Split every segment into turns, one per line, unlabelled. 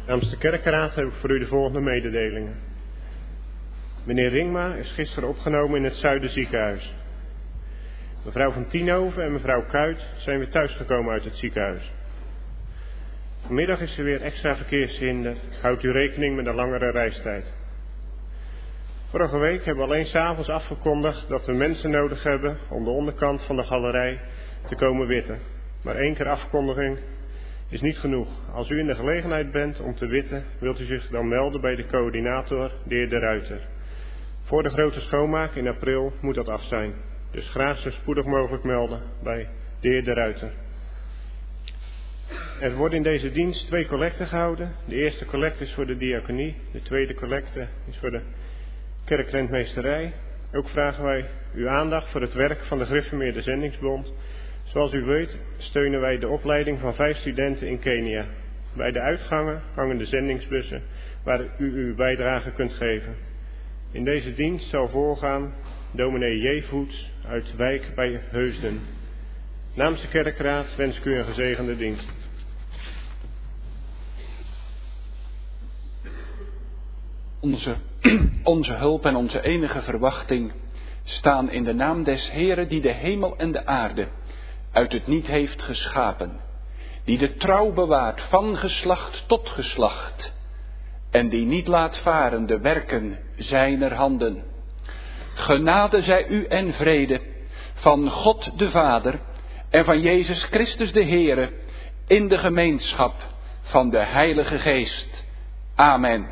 Namens de kerkenraad heb ik voor u de volgende mededelingen. Meneer Ringma is gisteren opgenomen in het Zuiderziekenhuis. Mevrouw van Tienhoven en mevrouw Kuit zijn weer thuisgekomen uit het ziekenhuis. Vanmiddag is er weer extra verkeershinder. Houdt u rekening met een langere reistijd. Vorige week hebben we alleen 's avonds afgekondigd dat we mensen nodig hebben om de onderkant van de galerij te komen witten. Maar 1 keer afkondiging is niet genoeg. Als u in de gelegenheid bent om te witten, wilt u zich dan melden bij de coördinator, de heer De Ruiter. Voor de grote schoonmaak in april moet dat af zijn. Dus graag zo spoedig mogelijk melden bij de heer De Ruiter. Er worden in deze dienst 2 collecten gehouden. De eerste collecte is voor de diaconie. De tweede collecte is voor de kerkrentmeesterij. Ook vragen wij uw aandacht voor het werk van de Gereformeerde Zendingsbond. Zoals u weet steunen wij de opleiding van 5 studenten in Kenia. Bij de uitgangen hangen de zendingsbussen waar u uw bijdrage kunt geven. In deze dienst zal voorgaan dominee J. Voets uit Wijk bij Heusden. Namens de kerkraad wens ik u een gezegende dienst.
Onze hulp en onze enige verwachting staan in de naam des Heeren die de hemel en de aarde uit het niet heeft geschapen, die de trouw bewaart van geslacht tot geslacht en die niet laat varen de werken zijner handen. Genade zij u en vrede van God de Vader en van Jezus Christus de Heere in de gemeenschap van de Heilige Geest. Amen.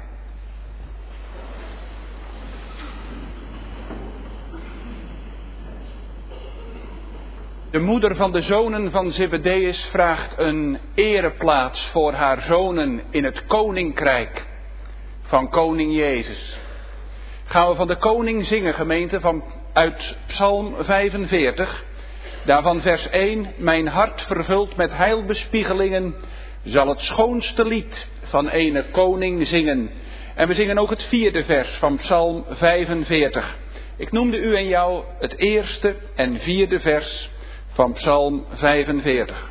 De moeder van de zonen van Zebedeus vraagt een ereplaats voor haar zonen in het koninkrijk van koning Jezus. Gaan we van de koning zingen, gemeente, uit Psalm 45. Daarvan vers 1. Mijn hart vervuld met heilbespiegelingen zal het schoonste lied van ene koning zingen. En we zingen ook het 4e vers van Psalm 45. Ik noemde u en jou het 1e en 4e vers van Psalm 45.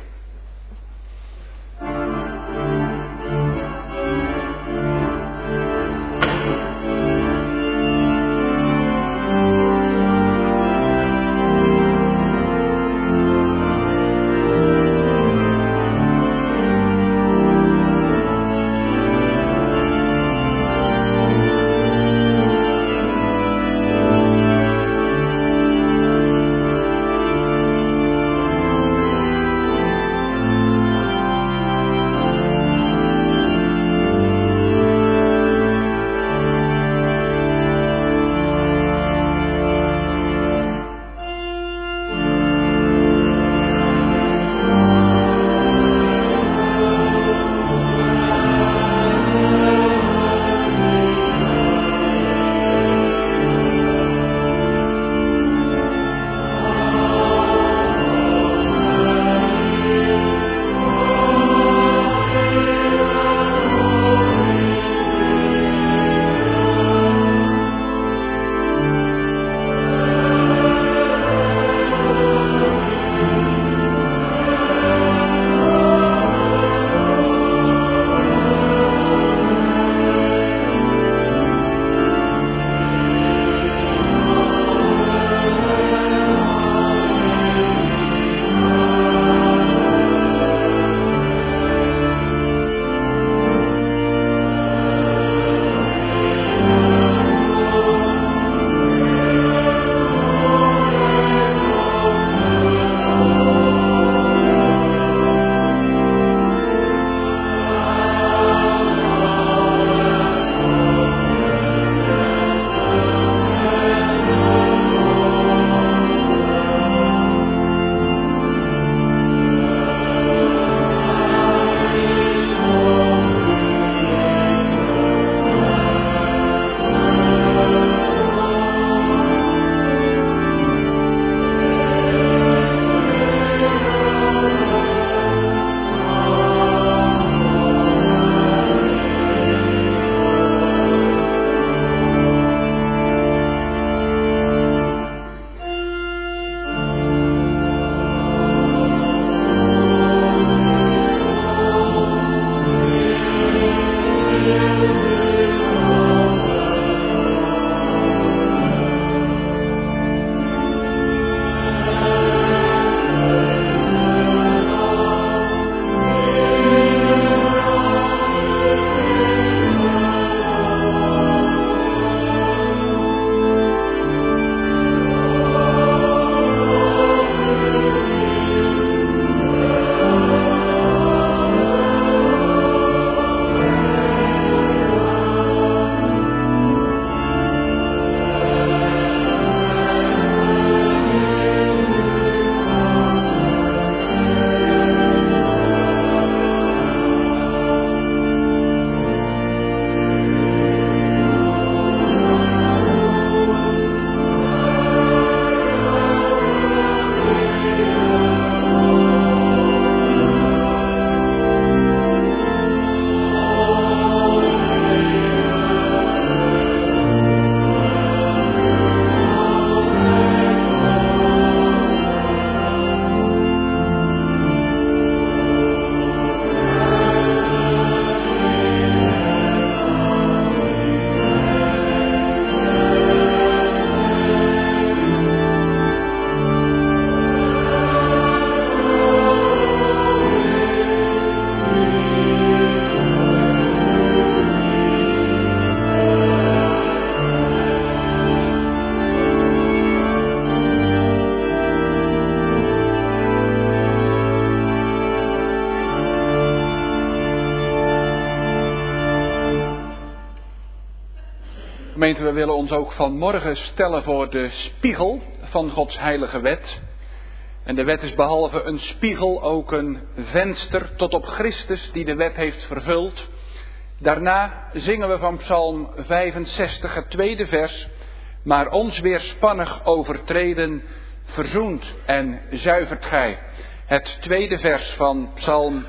Gemeente, we willen ons ook vanmorgen stellen voor de spiegel van Gods heilige wet. En de wet is behalve een spiegel ook een venster tot op Christus die de wet heeft vervuld. Daarna zingen we van Psalm 65, het tweede vers. Maar ons weerspannig overtreden verzoent en zuivert gij. Het tweede vers van Psalm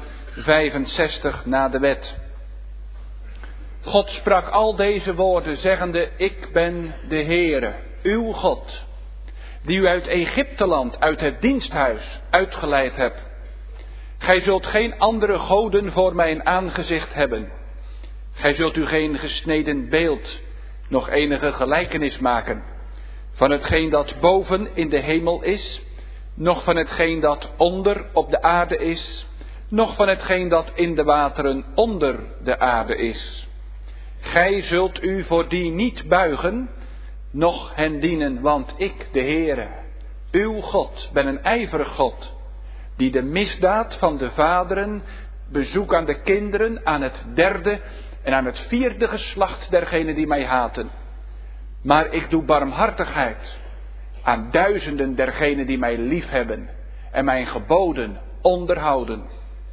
65 na de wet. God sprak al deze woorden zeggende, ik ben de Heere, uw God, die u uit Egypteland, uit het diensthuis uitgeleid hebt. Gij zult geen andere goden voor mijn aangezicht hebben. Gij zult u geen gesneden beeld, nog enige gelijkenis maken, van hetgeen dat boven in de hemel is, noch van hetgeen dat onder op de aarde is, noch van hetgeen dat in de wateren onder de aarde is. Gij zult u voor die niet buigen, noch hen dienen, want ik, de Heere, uw God, ben een ijverig God, die de misdaad van de vaderen bezoek aan de kinderen, aan het derde en aan het vierde geslacht dergenen die mij haten. Maar ik doe barmhartigheid aan duizenden dergenen die mij liefhebben en mijn geboden onderhouden.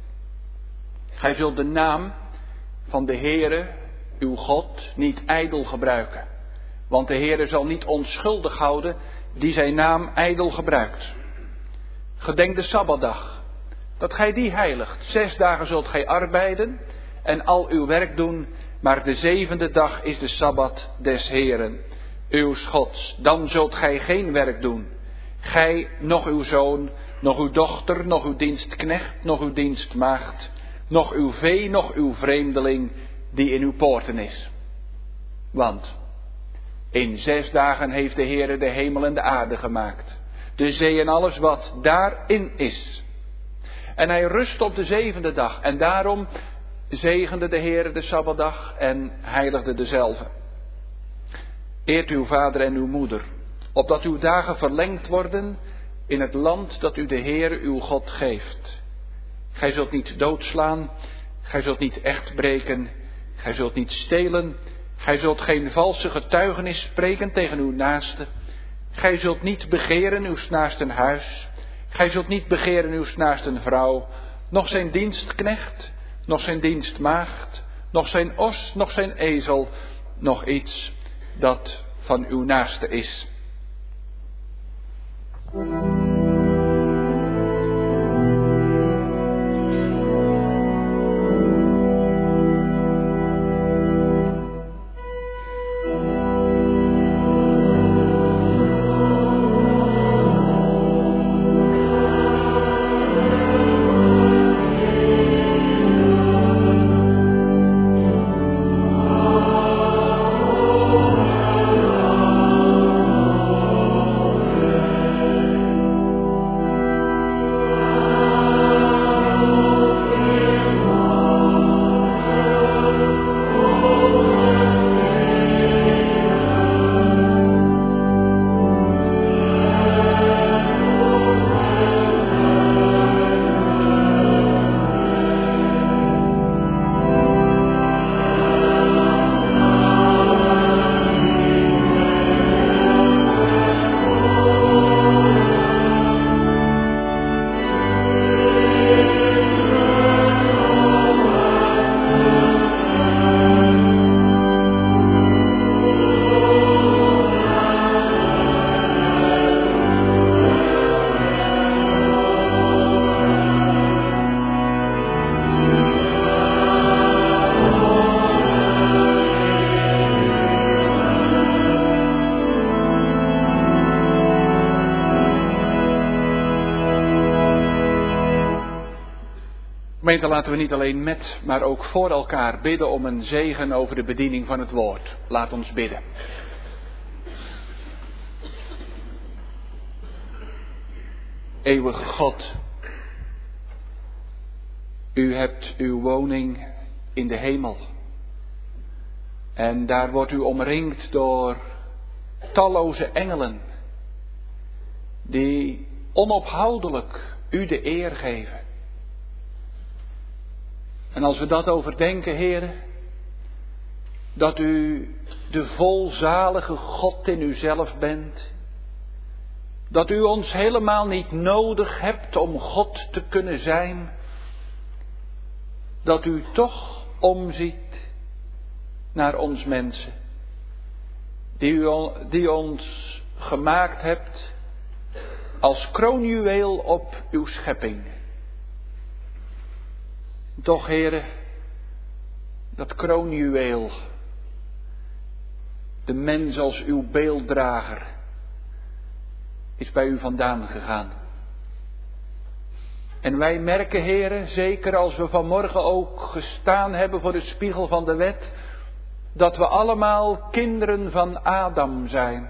Gij zult de naam van de Heere, uw God, niet ijdel gebruiken. Want de Heere zal niet onschuldig houden die zijn naam ijdel gebruikt. Gedenk de Sabbatdag, dat gij die heiligt. 6 dagen zult gij arbeiden en al uw werk doen, maar de 7e dag is de Sabbat des Heeren, uw Gods. Dan zult gij geen werk doen. Gij, noch uw zoon, noch uw dochter, noch uw dienstknecht, noch uw dienstmaagd, noch uw vee, noch uw vreemdeling die in uw poorten is. Want in 6 dagen heeft de Heere de hemel en de aarde gemaakt, de zee en alles wat daarin is. En hij rust op de 7e dag en daarom zegende de Heere de Sabbatdag en heiligde dezelve. Eert uw vader en uw moeder, opdat uw dagen verlengd worden in het land dat u de Heere uw God geeft. Gij zult niet doodslaan, gij zult niet echt breken, gij zult niet stelen, gij zult geen valse getuigenis spreken tegen uw naaste. Gij zult niet begeren uw naasten huis, gij zult niet begeren uw naasten vrouw, noch zijn dienstknecht, noch zijn dienstmaagd, noch zijn os, noch zijn ezel, noch iets dat van uw naaste is. Gemeente, laten we niet alleen met, maar ook voor elkaar bidden om een zegen over de bediening van het woord. Laat ons bidden. Eeuwige God, u hebt uw woning in de hemel. En daar wordt u omringd door talloze engelen, die onophoudelijk u de eer geven. En als we dat overdenken, Heere, dat u de volzalige God in uzelf bent. Dat u ons helemaal niet nodig hebt om God te kunnen zijn. Dat u toch omziet naar ons mensen. Die ons gemaakt hebt als kroonjuweel op uw schepping. Toch, Heere, dat kroonjuweel, de mens als uw beelddrager, is bij u vandaan gegaan. En wij merken, Heere, zeker als we vanmorgen ook gestaan hebben voor de spiegel van de wet, dat we allemaal kinderen van Adam zijn.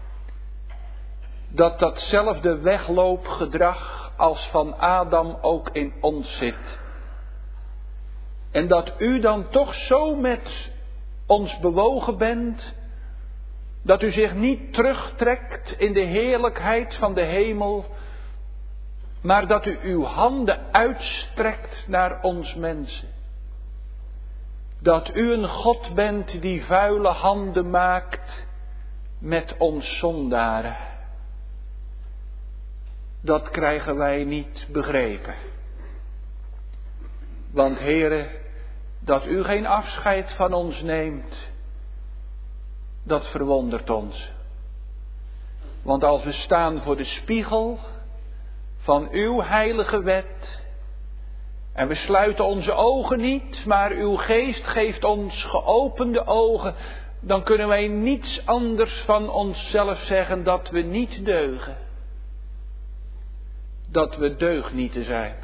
Dat datzelfde wegloopgedrag als van Adam ook in ons zit. En dat u dan toch zo met ons bewogen bent, dat u zich niet terugtrekt in de heerlijkheid van de hemel, maar dat u uw handen uitstrekt naar ons mensen. Dat u een God bent die vuile handen maakt met ons zondaren. Dat krijgen wij niet begrepen. Want, Heere, dat u geen afscheid van ons neemt, dat verwondert ons. Want als we staan voor de spiegel van uw heilige wet, en we sluiten onze ogen niet, maar uw geest geeft ons geopende ogen, dan kunnen wij niets anders van onszelf zeggen dat we niet deugen. Dat we deugnieten zijn.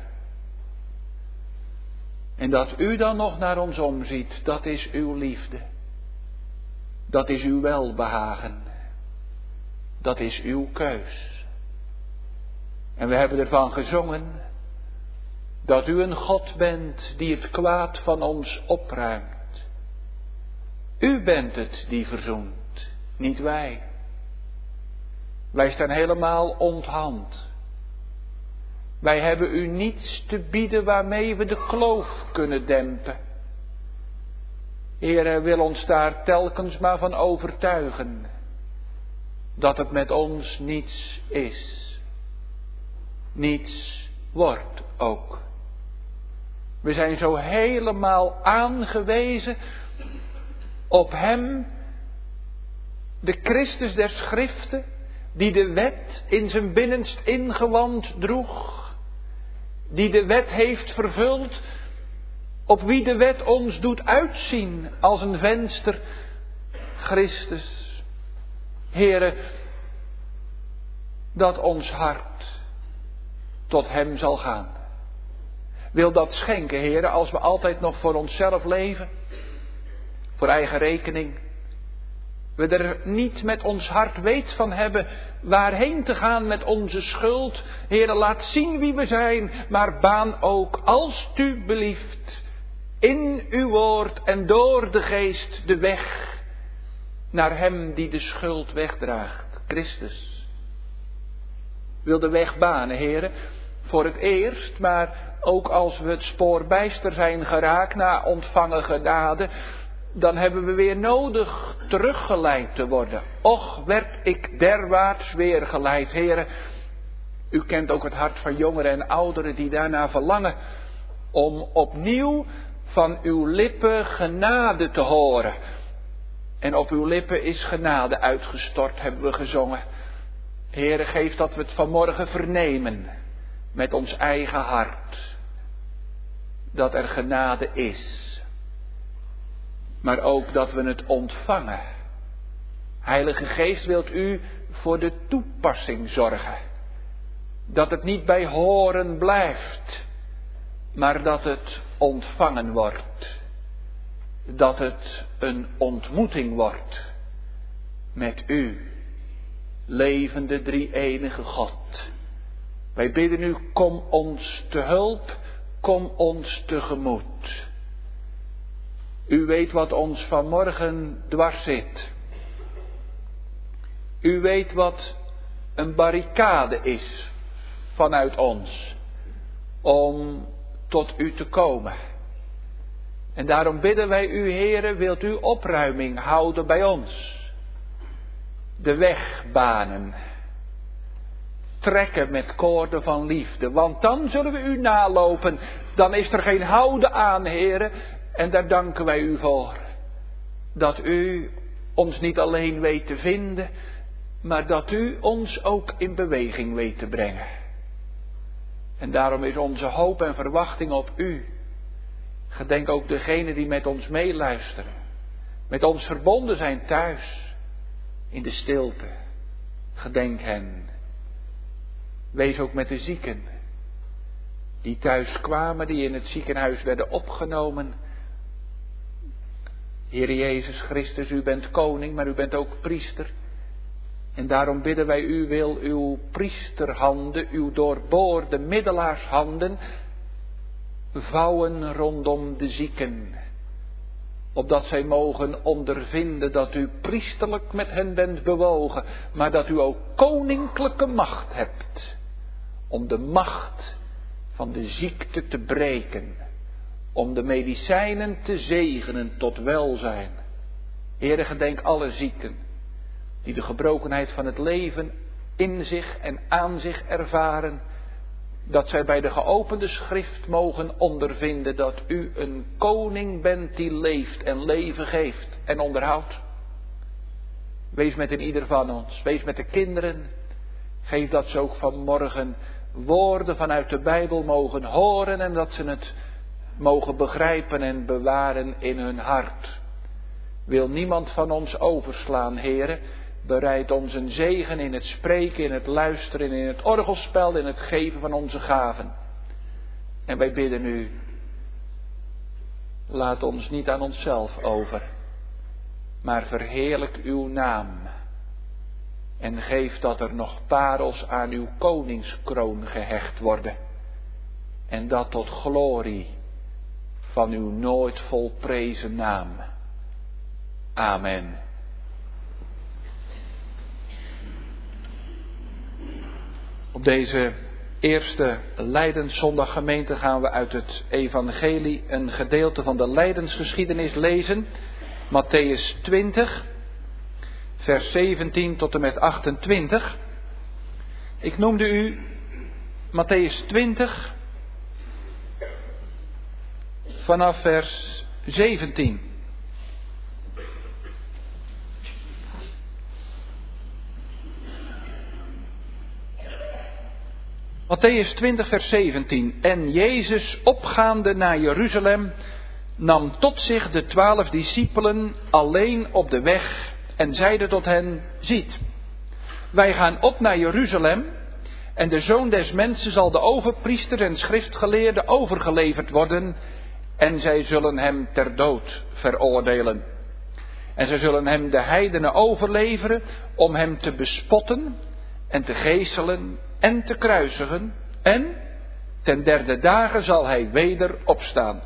En dat u dan nog naar ons omziet, dat is uw liefde. Dat is uw welbehagen. Dat is uw keus. En we hebben ervan gezongen dat u een God bent die het kwaad van ons opruimt. U bent het die verzoent, niet wij. Wij staan helemaal onthand. Wij hebben u niets te bieden waarmee we de kloof kunnen dempen. Heer, wil ons daar telkens maar van overtuigen dat het met ons niets is. Niets wordt ook. We zijn zo helemaal aangewezen op Hem, de Christus der Schriften, die de wet in zijn binnenst ingewand droeg, die de wet heeft vervuld, op wie de wet ons doet uitzien als een venster, Christus. Heere, dat ons hart tot Hem zal gaan. Wil dat schenken, Heere, als we altijd nog voor onszelf leven, voor eigen rekening. We er niet met ons hart weet van hebben waarheen te gaan met onze schuld. Heere, laat zien wie we zijn, maar baan ook, als het u belieft, in uw woord en door de geest de weg naar Hem die de schuld wegdraagt, Christus. Wil de weg banen, Heere, voor het eerst, maar ook als we het spoor bijster zijn geraakt na ontvangen genade, dan hebben we weer nodig teruggeleid te worden. Och, werd ik derwaarts weer geleid, Heere. U kent ook het hart van jongeren en ouderen die daarna verlangen om opnieuw van uw lippen genade te horen. En op uw lippen is genade uitgestort, hebben we gezongen. Heere, geef dat we het vanmorgen vernemen met ons eigen hart. Dat er genade is. Maar ook dat we het ontvangen. Heilige Geest, wilt u voor de toepassing zorgen. Dat het niet bij horen blijft, maar dat het ontvangen wordt. Dat het een ontmoeting wordt met u, levende drie-enige God. Wij bidden u, kom ons te hulp, kom ons tegemoet. U weet wat ons vanmorgen dwars zit. U weet wat een barricade is vanuit ons om tot u te komen. En daarom bidden wij u, Heere, wilt u opruiming houden bij ons. De weg banen. Trekken met koorden van liefde. Want dan zullen we u nalopen. Dan is er geen houden aan, Heere. En daar danken wij u voor. Dat u ons niet alleen weet te vinden, maar dat u ons ook in beweging weet te brengen. En daarom is onze hoop en verwachting op u. Gedenk ook degenen die met ons meeluisteren. Met ons verbonden zijn thuis. In de stilte. Gedenk hen. Wees ook met de zieken. Die thuis kwamen, die in het ziekenhuis werden opgenomen. Heer Jezus Christus, u bent koning, maar u bent ook priester. En daarom bidden wij u, wil uw priesterhanden, uw doorboorde middelaarshanden, vouwen rondom de zieken. Opdat zij mogen ondervinden dat u priesterlijk met hen bent bewogen, maar dat u ook koninklijke macht hebt. Om de macht van de ziekte te breken. Om de medicijnen te zegenen tot welzijn. Heere, gedenk alle zieken. Die de gebrokenheid van het leven in zich en aan zich ervaren. Dat zij bij de geopende schrift mogen ondervinden dat u een koning bent die leeft en leven geeft en onderhoudt. Wees met in ieder van ons, wees met de kinderen. Geef dat ze ook vanmorgen woorden vanuit de Bijbel mogen horen en dat ze het mogen begrijpen en bewaren in hun hart. Wil niemand van ons overslaan, Heere. Bereid ons een zegen in het spreken, in het luisteren, in het orgelspel, in het geven van onze gaven. En wij bidden u, laat ons niet aan onszelf over, maar verheerlijk uw naam. En geef dat er nog parels aan uw koningskroon gehecht worden. En dat tot glorie van uw nooit volprezen naam. Amen. Op deze eerste Lijdenszondag gemeente gaan we uit het evangelie een gedeelte van de lijdensgeschiedenis lezen. Mattheüs 20, vers 17 tot en met 28. Ik noemde u Mattheüs 20 vanaf vers 17. Mattheüs 20 vers 17. En Jezus opgaande naar Jeruzalem nam tot zich de 12 discipelen alleen op de weg en zeide tot hen, ziet, wij gaan op naar Jeruzalem en de Zoon des Mensen zal de overpriester en schriftgeleerde overgeleverd worden en zij zullen hem ter dood veroordelen. En zij zullen hem de heidenen overleveren om hem te bespotten en te geeselen en te kruisigen en ten derde dagen zal hij weder opstaan.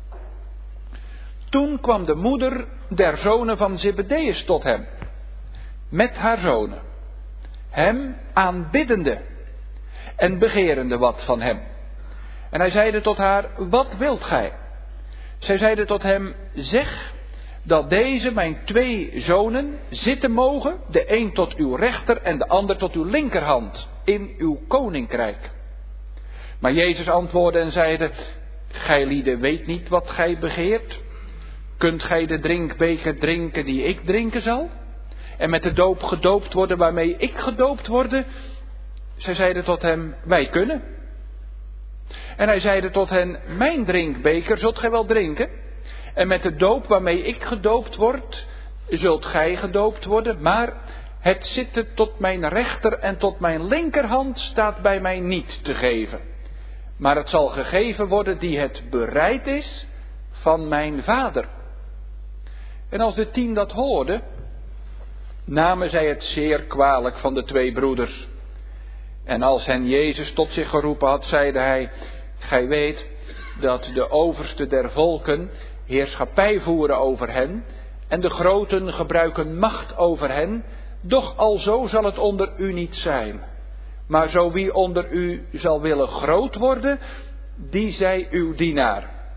Toen kwam de moeder der zonen van Zebedeus tot hem, met haar zonen, hem aanbiddende en begerende wat van hem. En hij zeide tot haar, wat wilt gij? Zij zeide tot hem, zeg dat deze mijn 2 zonen zitten mogen, de een tot uw rechter en de ander tot uw linkerhand, in uw koninkrijk. Maar Jezus antwoordde en zeide, gij lieden weet niet wat gij begeert. Kunt gij de drinkbeker drinken die ik drinken zal? En met de doop gedoopt worden waarmee ik gedoopt worde? Zij zeiden tot hem, wij kunnen. En hij zeide tot hen, mijn drinkbeker zult gij wel drinken. En met de doop waarmee ik gedoopt word, zult gij gedoopt worden. Maar het zitten tot mijn rechter en tot mijn linkerhand staat bij mij niet te geven. Maar het zal gegeven worden die het bereid is van mijn Vader. En als de 10 dat hoorden, namen zij het zeer kwalijk van de 2 broeders. En als hen Jezus tot zich geroepen had, zeide hij, gij weet dat de overste der volken heerschappij voeren over hen, en de groten gebruiken macht over hen, doch alzo zal het onder u niet zijn. Maar zo wie onder u zal willen groot worden, die zij uw dienaar.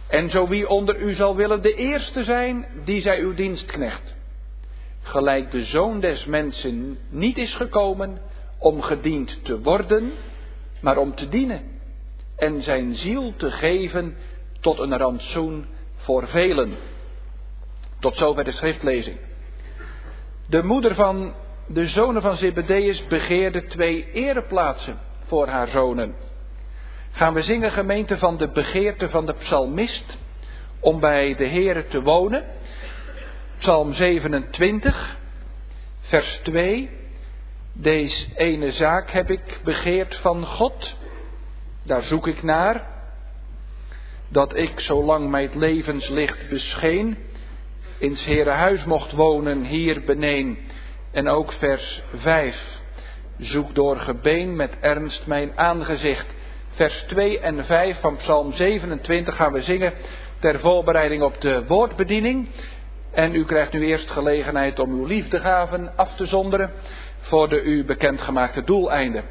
En zo wie onder u zal willen de eerste zijn, die zij uw dienstknecht. Gelijk de Zoon des Mensen niet is gekomen om gediend te worden, maar om te dienen. En zijn ziel te geven tot een rantsoen voor velen. Tot zover de schriftlezing. De moeder van de zonen van Zebedeus begeerde 2 ereplaatsen voor haar zonen. Gaan we zingen, gemeente, van de begeerte van de psalmist om bij de Heere te wonen. Psalm 27, vers 2. Deze ene zaak heb ik begeerd van God, daar zoek ik naar, dat ik, zolang mij het levenslicht bescheen, in 's Heere huis mocht wonen hier beneen. En ook vers 5. Zoek door gebeen met ernst mijn aangezicht. Vers 2 en 5 van Psalm 27 gaan we zingen ter voorbereiding op de woordbediening. En u krijgt nu eerst gelegenheid om uw liefdegaven af te zonderen voor de u bekendgemaakte doeleinden.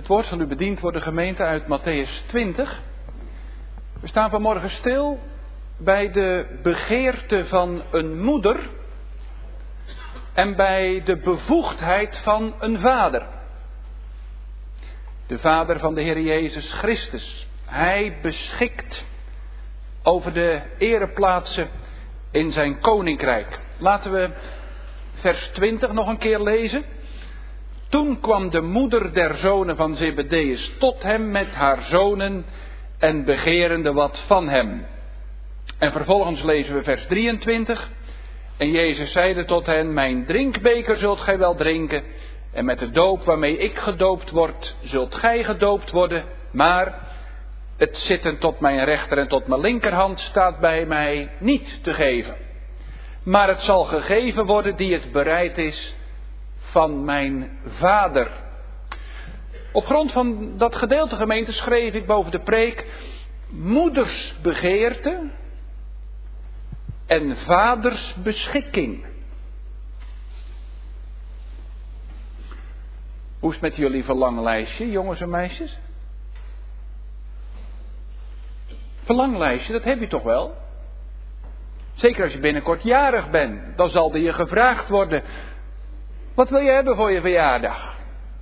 woord zal u bediend worden, gemeente, uit Mattheüs 20. We staan vanmorgen stil bij de begeerte van een moeder en bij de bevoegdheid van een vader. De vader van de Heer Jezus Christus. Hij beschikt over de ereplaatsen in zijn koninkrijk. Laten we vers 20 nog een keer lezen. Toen kwam de moeder der zonen van Zebedeus tot hem met haar zonen en begerende wat van hem. En vervolgens lezen we vers 23. En Jezus zeide tot hen, mijn drinkbeker zult gij wel drinken. En met de doop waarmee ik gedoopt word, zult gij gedoopt worden. Maar het zitten tot mijn rechter en tot mijn linkerhand staat bij mij niet te geven. Maar het zal gegeven worden die het bereid is van mijn vader. Op grond van dat gedeelte, gemeente, schreef ik boven de preek moedersbegeerte en vadersbeschikking. Hoe is het met jullie verlanglijstje, jongens en meisjes? Verlanglijstje, dat heb je toch wel? Zeker als je binnenkort jarig bent, dan zal er je gevraagd worden, wat wil je hebben voor je verjaardag?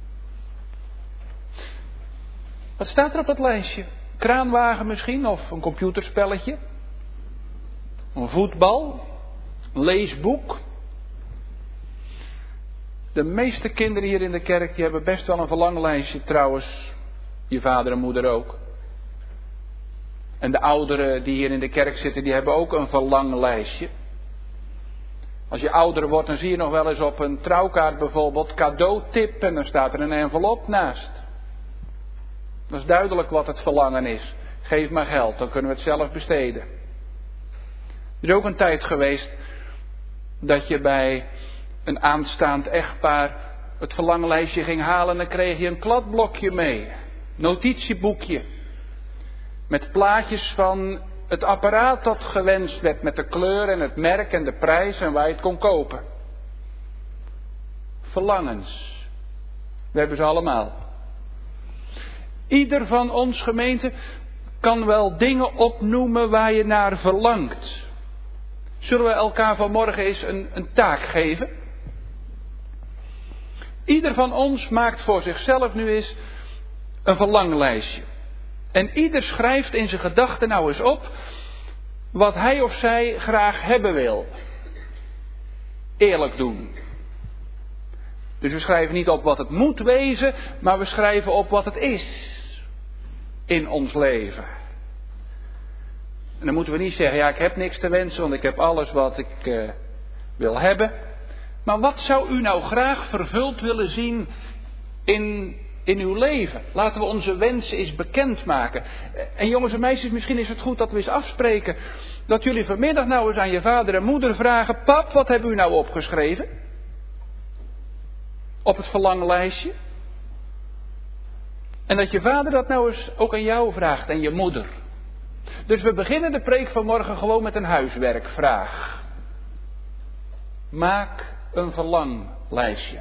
Wat staat er op dat lijstje? Kraanwagen misschien, of een computerspelletje? Een voetbal? Een leesboek? De meeste kinderen hier in de kerk, die hebben best wel een verlanglijstje trouwens. Je vader en moeder ook. En de ouderen die hier in de kerk zitten, die hebben ook een verlanglijstje. Als je ouder wordt, dan zie je nog wel eens op een trouwkaart bijvoorbeeld cadeautip en dan staat er een envelop naast. Dat is duidelijk wat het verlangen is. Geef maar geld, dan kunnen we het zelf besteden. Er is ook een tijd geweest dat je bij een aanstaand echtpaar het verlanglijstje ging halen en dan kreeg je een kladblokje mee. Notitieboekje. Met plaatjes van het apparaat dat gewenst werd met de kleur en het merk en de prijs en waar je het kon kopen. Verlangens. We hebben ze allemaal. Ieder van ons, gemeente, kan wel dingen opnoemen waar je naar verlangt. Zullen we elkaar vanmorgen eens een taak geven? Ieder van ons maakt voor zichzelf nu eens een verlanglijstje. En ieder schrijft in zijn gedachten nou eens op wat hij of zij graag hebben wil. Eerlijk doen. Dus we schrijven niet op wat het moet wezen, maar we schrijven op wat het is in ons leven. En dan moeten we niet zeggen, ja, ik heb niks te wensen, want ik heb alles wat ik wil hebben. Maar wat zou u nou graag vervuld willen zien in uw leven? Laten we onze wensen eens bekendmaken. En jongens en meisjes, misschien is het goed dat we eens afspreken dat jullie vanmiddag nou eens aan je vader en moeder vragen, pap, wat hebben u nou opgeschreven? Op het verlanglijstje. En dat je vader dat nou eens ook aan jou vraagt en je moeder. Dus we beginnen de preek vanmorgen gewoon met een huiswerkvraag. Maak een verlanglijstje.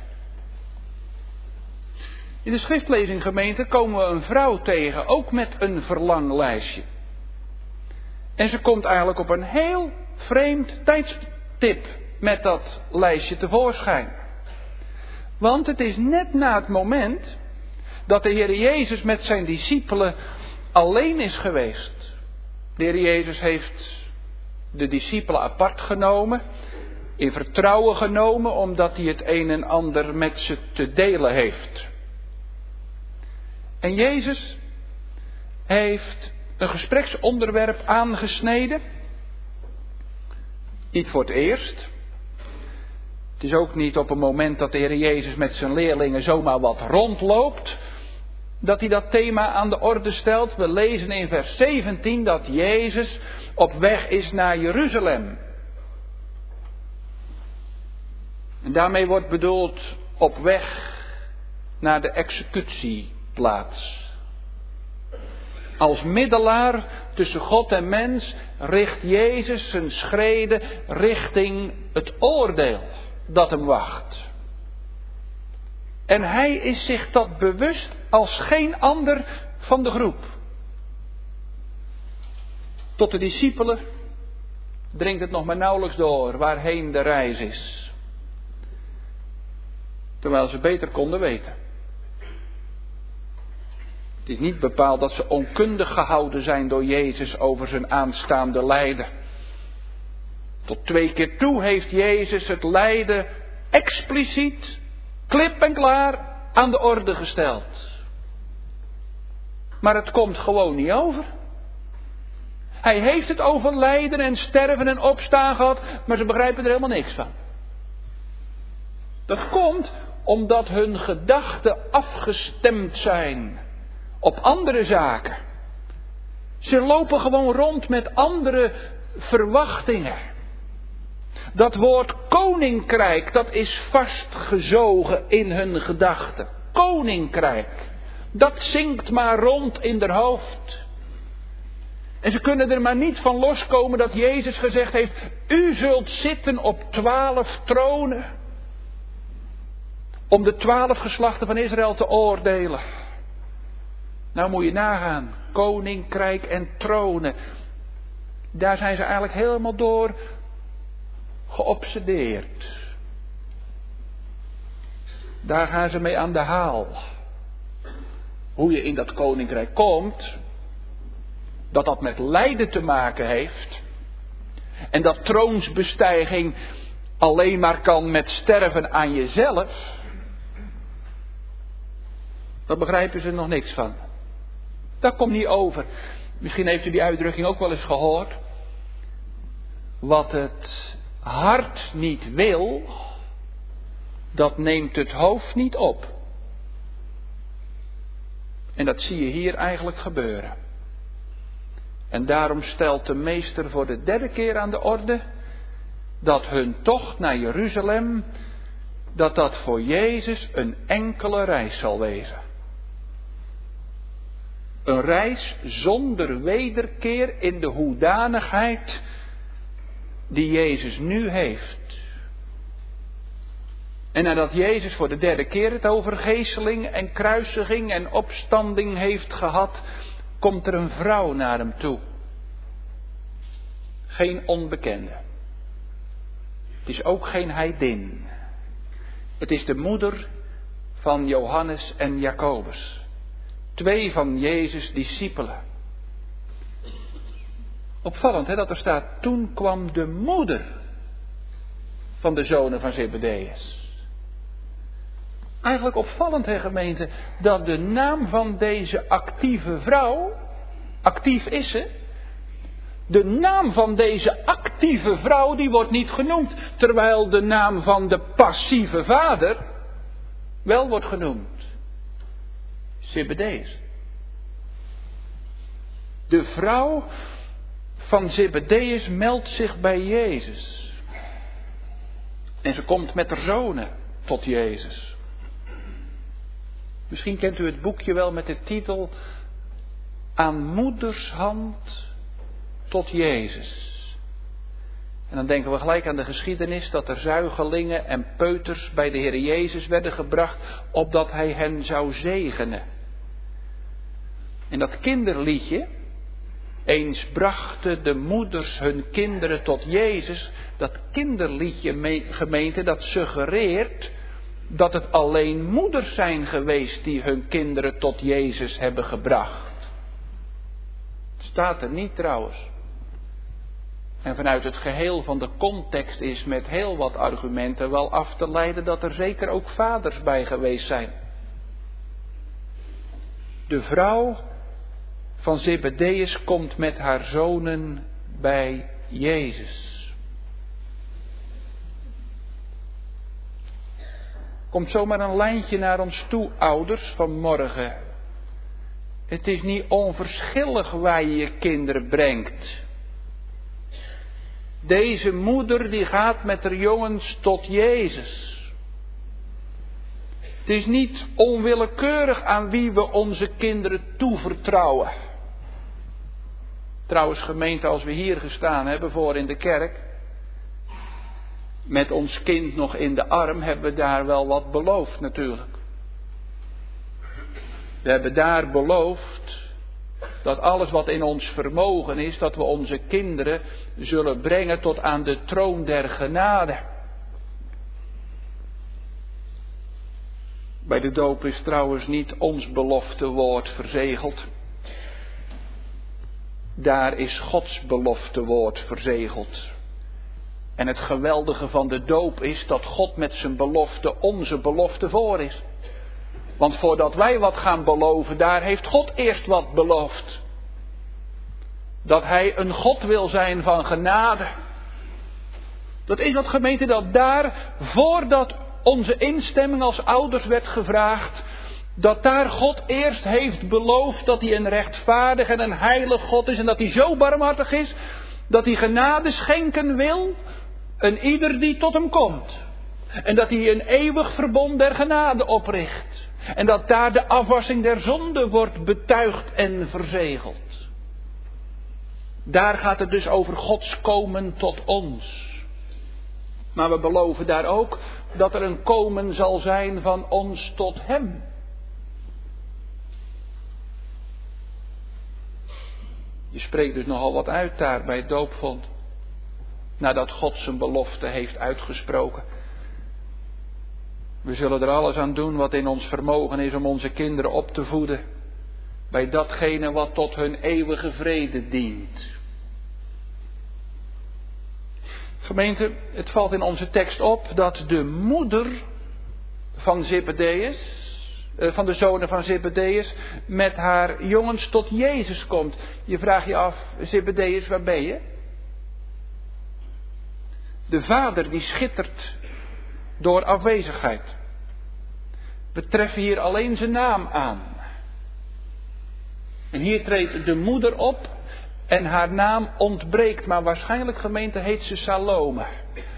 In de schriftlezing, gemeente, komen we een vrouw tegen, ook met een verlanglijstje. En ze komt eigenlijk op een heel vreemd tijdstip met dat lijstje tevoorschijn. Want het is net na het moment dat de Heer Jezus met zijn discipelen alleen is geweest. De Heer Jezus heeft de discipelen apart genomen, in vertrouwen genomen, omdat hij het een en ander met ze te delen heeft. En Jezus heeft een gespreksonderwerp aangesneden. Niet voor het eerst. Het is ook niet op een moment dat de Heer Jezus met zijn leerlingen zomaar wat rondloopt, dat hij dat thema aan de orde stelt. We lezen in vers 17 dat Jezus op weg is naar Jeruzalem. En daarmee wordt bedoeld op weg naar de executieplaats. Als middelaar tussen God en mens richt Jezus zijn schreden richting het oordeel dat hem wacht. En hij is zich dat bewust als geen ander van de groep. Tot de discipelen dringt het nog maar nauwelijks door waarheen de reis is. Terwijl ze beter konden weten. Het is niet bepaald dat ze onkundig gehouden zijn door Jezus over zijn aanstaande lijden. Tot 2 keer toe heeft Jezus het lijden expliciet, klip en klaar aan de orde gesteld. Maar het komt gewoon niet over. Hij heeft het over lijden en sterven en opstaan gehad, maar ze begrijpen er helemaal niks van. Dat komt omdat hun gedachten afgestemd zijn op andere zaken. Ze lopen gewoon rond met andere verwachtingen. Dat woord koninkrijk, dat is vastgezogen in hun gedachten. Koninkrijk, dat zinkt maar rond in hun hoofd. En ze kunnen er maar niet van loskomen dat Jezus gezegd heeft: u zult zitten op 12 tronen. Om de 12 geslachten van Israël te oordelen. Nou moet je nagaan. Koninkrijk en tronen. Daar zijn ze eigenlijk helemaal door geobsedeerd. Daar gaan ze mee aan de haal. Hoe je in dat koninkrijk komt. Dat met lijden te maken heeft. En dat troonsbestijging alleen maar kan met sterven aan jezelf. Daar begrijpen ze nog niks van. Dat komt niet over. Misschien heeft u die uitdrukking ook wel eens gehoord. Wat het hart niet wil, dat neemt het hoofd niet op. En dat zie je hier eigenlijk gebeuren. En daarom stelt de meester voor de 3e keer aan de orde dat hun tocht naar Jeruzalem, dat voor Jezus een enkele reis zal wezen. Een reis zonder wederkeer in de hoedanigheid die Jezus nu heeft. En nadat Jezus voor de 3e keer het over geeseling en kruisiging en opstanding heeft gehad, komt er een vrouw naar hem toe. Geen onbekende. Het is ook geen heidin. Het is de moeder van Johannes en Jacobus. 2 van Jezus' discipelen. Opvallend dat er staat: toen kwam de moeder van de zonen van Zebedeus. Eigenlijk opvallend, gemeente, dat de naam van deze actieve vrouw, actief is ze, de naam van deze actieve vrouw die wordt niet genoemd, terwijl de naam van de passieve vader wel wordt genoemd. Zebedeus. De vrouw van Zebedeus meldt zich bij Jezus. En ze komt met haar zonen tot Jezus. Misschien kent u het boekje wel met de titel Aan moeders hand tot Jezus. En dan denken we gelijk aan de geschiedenis dat er zuigelingen en peuters bij de Heer Jezus werden gebracht, opdat hij hen zou zegenen. En dat kinderliedje, eens brachten de moeders hun kinderen tot Jezus, dat kinderliedje, gemeente, dat suggereert dat het alleen moeders zijn geweest die hun kinderen tot Jezus hebben gebracht. Het staat er niet trouwens. En vanuit het geheel van de context is met heel wat argumenten wel af te leiden dat er zeker ook vaders bij geweest zijn. De vrouw van Zebedeus komt met haar zonen bij Jezus. Komt zomaar een lijntje naar ons toe, ouders, vanmorgen. Het is niet onverschillig waar je je kinderen brengt. Deze moeder die gaat met haar jongens tot Jezus. Het is niet onwillekeurig aan wie we onze kinderen toevertrouwen. Trouwens, gemeente, als we hier gestaan hebben voor in de kerk, met ons kind nog in de arm, hebben we daar wel wat beloofd natuurlijk. We hebben daar beloofd dat alles wat in ons vermogen is, dat we onze kinderen zullen brengen tot aan de troon der genade. Bij de doop is trouwens niet ons beloftewoord verzegeld. Daar is Gods beloftewoord verzegeld. En het geweldige van de doop is dat God met zijn belofte onze belofte voor is. Want voordat wij wat gaan beloven, daar heeft God eerst wat beloofd. Dat Hij een God wil zijn van genade. Dat is wat, gemeente, dat daar, voordat onze instemming als ouders werd gevraagd, dat daar God eerst heeft beloofd dat Hij een rechtvaardig en een heilig God is. En dat Hij zo barmhartig is, dat Hij genade schenken wil aan ieder die tot Hem komt. En dat Hij een eeuwig verbond der genade opricht. En dat daar de afwassing der zonde wordt betuigd en verzegeld. Daar gaat het dus over Gods komen tot ons. Maar we beloven daar ook dat er een komen zal zijn van ons tot Hem. Je spreekt dus nogal wat uit daar bij het doopvond. Nadat God zijn belofte heeft uitgesproken. We zullen er alles aan doen wat in ons vermogen is om onze kinderen op te voeden. Bij datgene wat tot hun eeuwige vrede dient. Gemeente, het valt in onze tekst op dat de moeder van Zebedeus, van de zonen van Zebedeus, met haar jongens tot Jezus komt. Je vraagt je af, Zebedeus, waar ben je? De vader die schittert door afwezigheid. We treffen hier alleen zijn naam aan. En hier treedt de moeder op en haar naam ontbreekt. Maar waarschijnlijk, gemeente, heet ze Salome.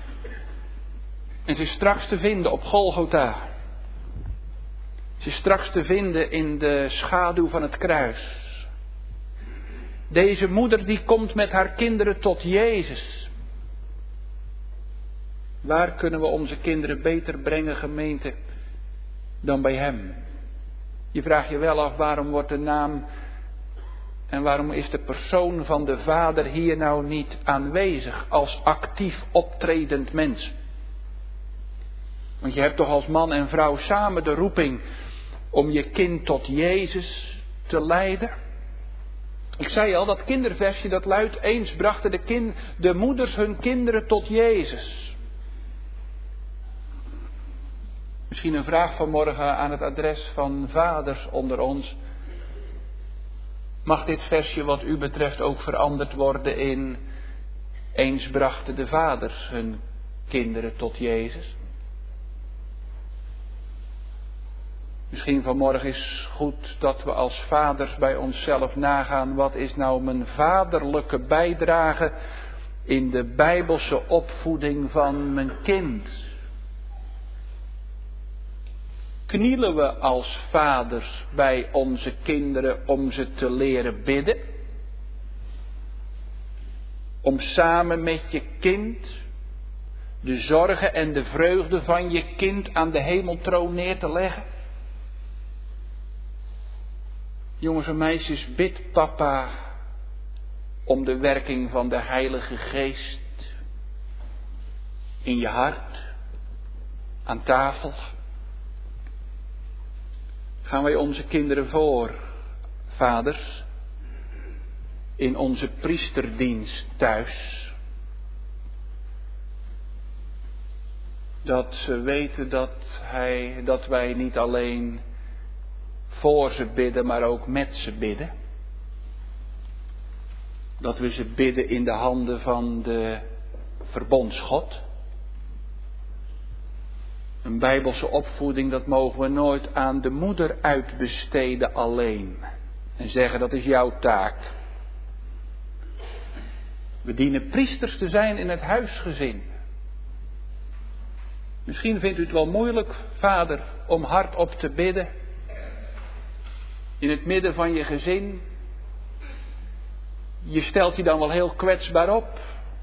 En ze is straks te vinden op Golgotha. Ze is straks te vinden in de schaduw van het kruis. Deze moeder die komt met haar kinderen tot Jezus. Waar kunnen we onze kinderen beter brengen, gemeente, dan bij Hem? Je vraagt je wel af, waarom wordt de naam en waarom is de persoon van de Vader hier nou niet aanwezig als actief optredend mens? Want je hebt toch als man en vrouw samen de roeping om je kind tot Jezus te leiden. Ik zei al, dat kinderversje dat luidt, eens brachten de moeders hun kinderen tot Jezus. Misschien een vraag vanmorgen aan het adres van vaders onder ons. Mag dit versje wat u betreft ook veranderd worden in: eens brachten de vaders hun kinderen tot Jezus? Misschien vanmorgen is goed dat we als vaders bij onszelf nagaan: wat is nou mijn vaderlijke bijdrage in de bijbelse opvoeding van mijn kind? Knielen we als vaders bij onze kinderen om ze te leren bidden? Om samen met je kind de zorgen en de vreugde van je kind aan de hemeltroon neer te leggen? Jongens en meisjes, bid papa om de werking van de Heilige Geest in je hart, aan tafel. Gaan wij onze kinderen voor, vaders, in onze priesterdienst thuis? Dat ze weten dat wij niet alleen voor ze bidden, maar ook met ze bidden. Dat we ze bidden in de handen van de verbondsgod. Een bijbelse opvoeding, dat mogen we nooit aan de moeder uitbesteden alleen. En zeggen, dat is jouw taak. We dienen priesters te zijn in het huisgezin. Misschien vindt u het wel moeilijk, vader, om hardop te bidden. In het midden van je gezin. Je stelt je dan wel heel kwetsbaar op.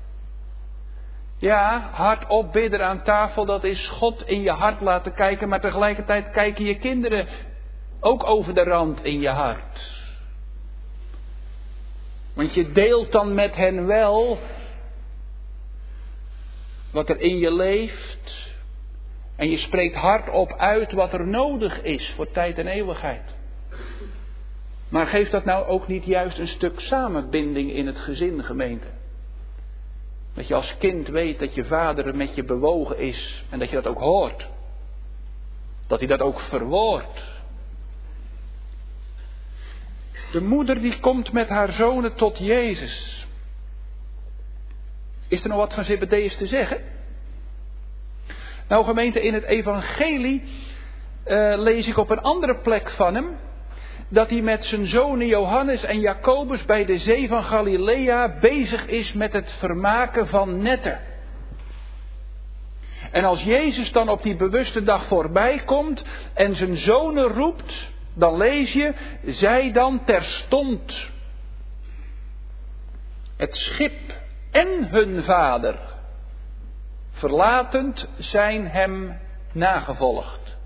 Ja, hardop bidden aan tafel, dat is God in je hart laten kijken, maar tegelijkertijd kijken je kinderen Ook over de rand in je hart. Want je deelt dan met hen wel wat er in je leeft. En je spreekt hardop uit wat er nodig is voor tijd en eeuwigheid. Maar geeft dat nou ook niet juist een stuk samenbinding in het gezin, gemeente? Dat je als kind weet dat je vader met je bewogen is en dat je dat ook hoort. Dat hij dat ook verwoordt. De moeder die komt met haar zonen tot Jezus. Is er nog wat van Zebedeus te zeggen? Nou gemeente, in het evangelie lees ik op een andere plek van hem dat hij met zijn zonen Johannes en Jacobus bij de zee van Galilea bezig is met het vermaken van netten. En als Jezus dan op die bewuste dag voorbij komt en zijn zonen roept, dan lees je, zij dan terstond het schip en hun vader verlatend zijn hem nagevolgd.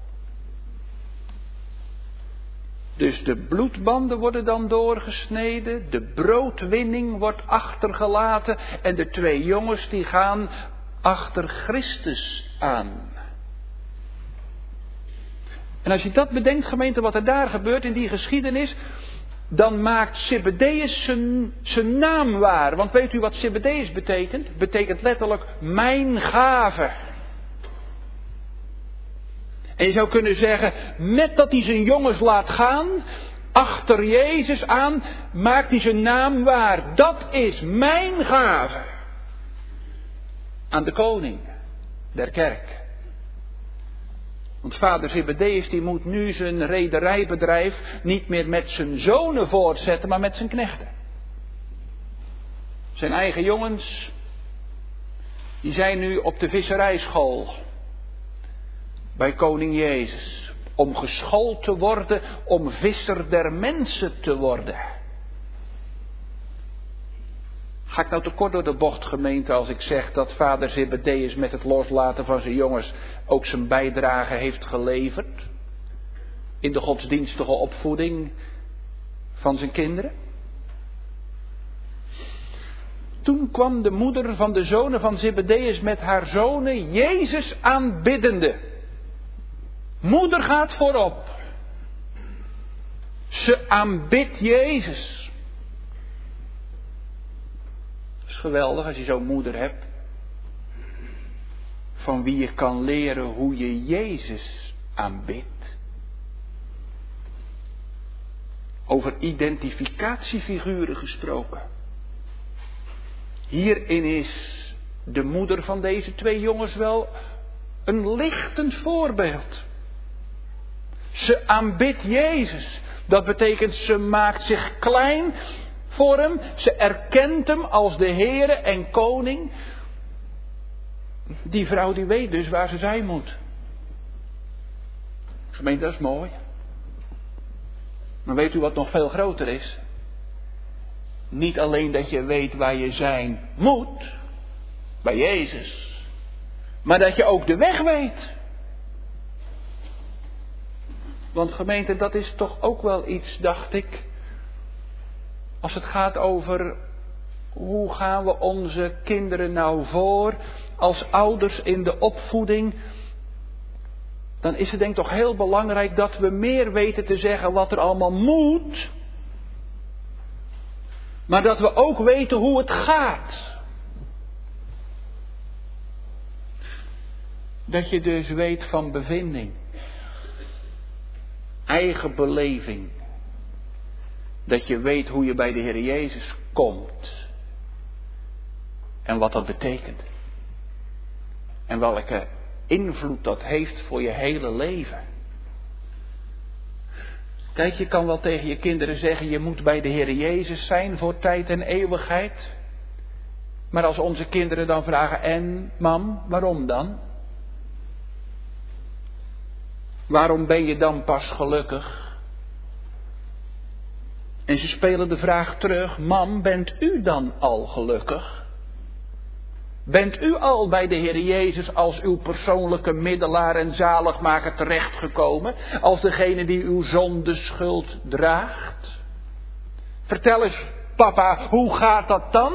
Dus de bloedbanden worden dan doorgesneden, de broodwinning wordt achtergelaten en de 2 jongens die gaan achter Christus aan. En als je dat bedenkt, gemeente, wat er daar gebeurt in die geschiedenis, dan maakt Zebedeus zijn naam waar. Want weet u wat Zebedeus betekent? Het betekent letterlijk mijn gave. En je zou kunnen zeggen, met dat hij zijn jongens laat gaan, achter Jezus aan, maakt hij zijn naam waar. Dat is mijn gave. Aan de koning der kerk. Want vader Zebedeus die moet nu zijn rederijbedrijf niet meer met zijn zonen voortzetten, maar met zijn knechten. Zijn eigen jongens, die zijn nu op de visserijschool bij koning Jezus. Om geschoold te worden, om visser der mensen te worden. Ga ik nou te kort door de bocht, gemeente, als ik zeg dat vader Zebedeus met het loslaten van zijn jongens ook zijn bijdrage heeft geleverd in de godsdienstige opvoeding van zijn kinderen? Toen kwam de moeder van de zonen van Zebedeus met haar zonen Jezus aanbiddende. Moeder gaat voorop. Ze aanbidt Jezus. Het is geweldig als je zo'n moeder hebt. Van wie je kan leren hoe je Jezus aanbidt. Over identificatiefiguren gesproken. Hierin is de moeder van deze 2 jongens wel een lichtend voorbeeld. Ze aanbidt Jezus. Dat betekent ze maakt zich klein voor hem. Ze erkent hem als de Heere en Koning. Die vrouw die weet dus waar ze zijn moet. Gemeente, dat is mooi. Maar weet u wat nog veel groter is? Niet alleen dat je weet waar je zijn moet, bij Jezus, maar dat je ook de weg weet. Want gemeente, dat is toch ook wel iets, dacht ik, als het gaat over hoe gaan we onze kinderen nou voor als ouders in de opvoeding. Dan is het denk ik toch heel belangrijk dat we meer weten te zeggen wat er allemaal moet. Maar dat we ook weten hoe het gaat. Dat je dus weet van bevinding. Eigen beleving. Dat je weet hoe je bij de Heer Jezus komt. En wat dat betekent. En welke invloed dat heeft voor je hele leven. Kijk, je kan wel tegen je kinderen zeggen, je moet bij de Heer Jezus zijn voor tijd en eeuwigheid. Maar als onze kinderen dan vragen, en mam, waarom dan? Waarom ben je dan pas gelukkig? En ze spelen de vraag terug, mam, bent u dan al gelukkig? Bent u al bij de Heer Jezus als uw persoonlijke middelaar en zaligmaker terechtgekomen? Als degene die uw zondeschuld draagt? Vertel eens, papa, hoe gaat dat dan?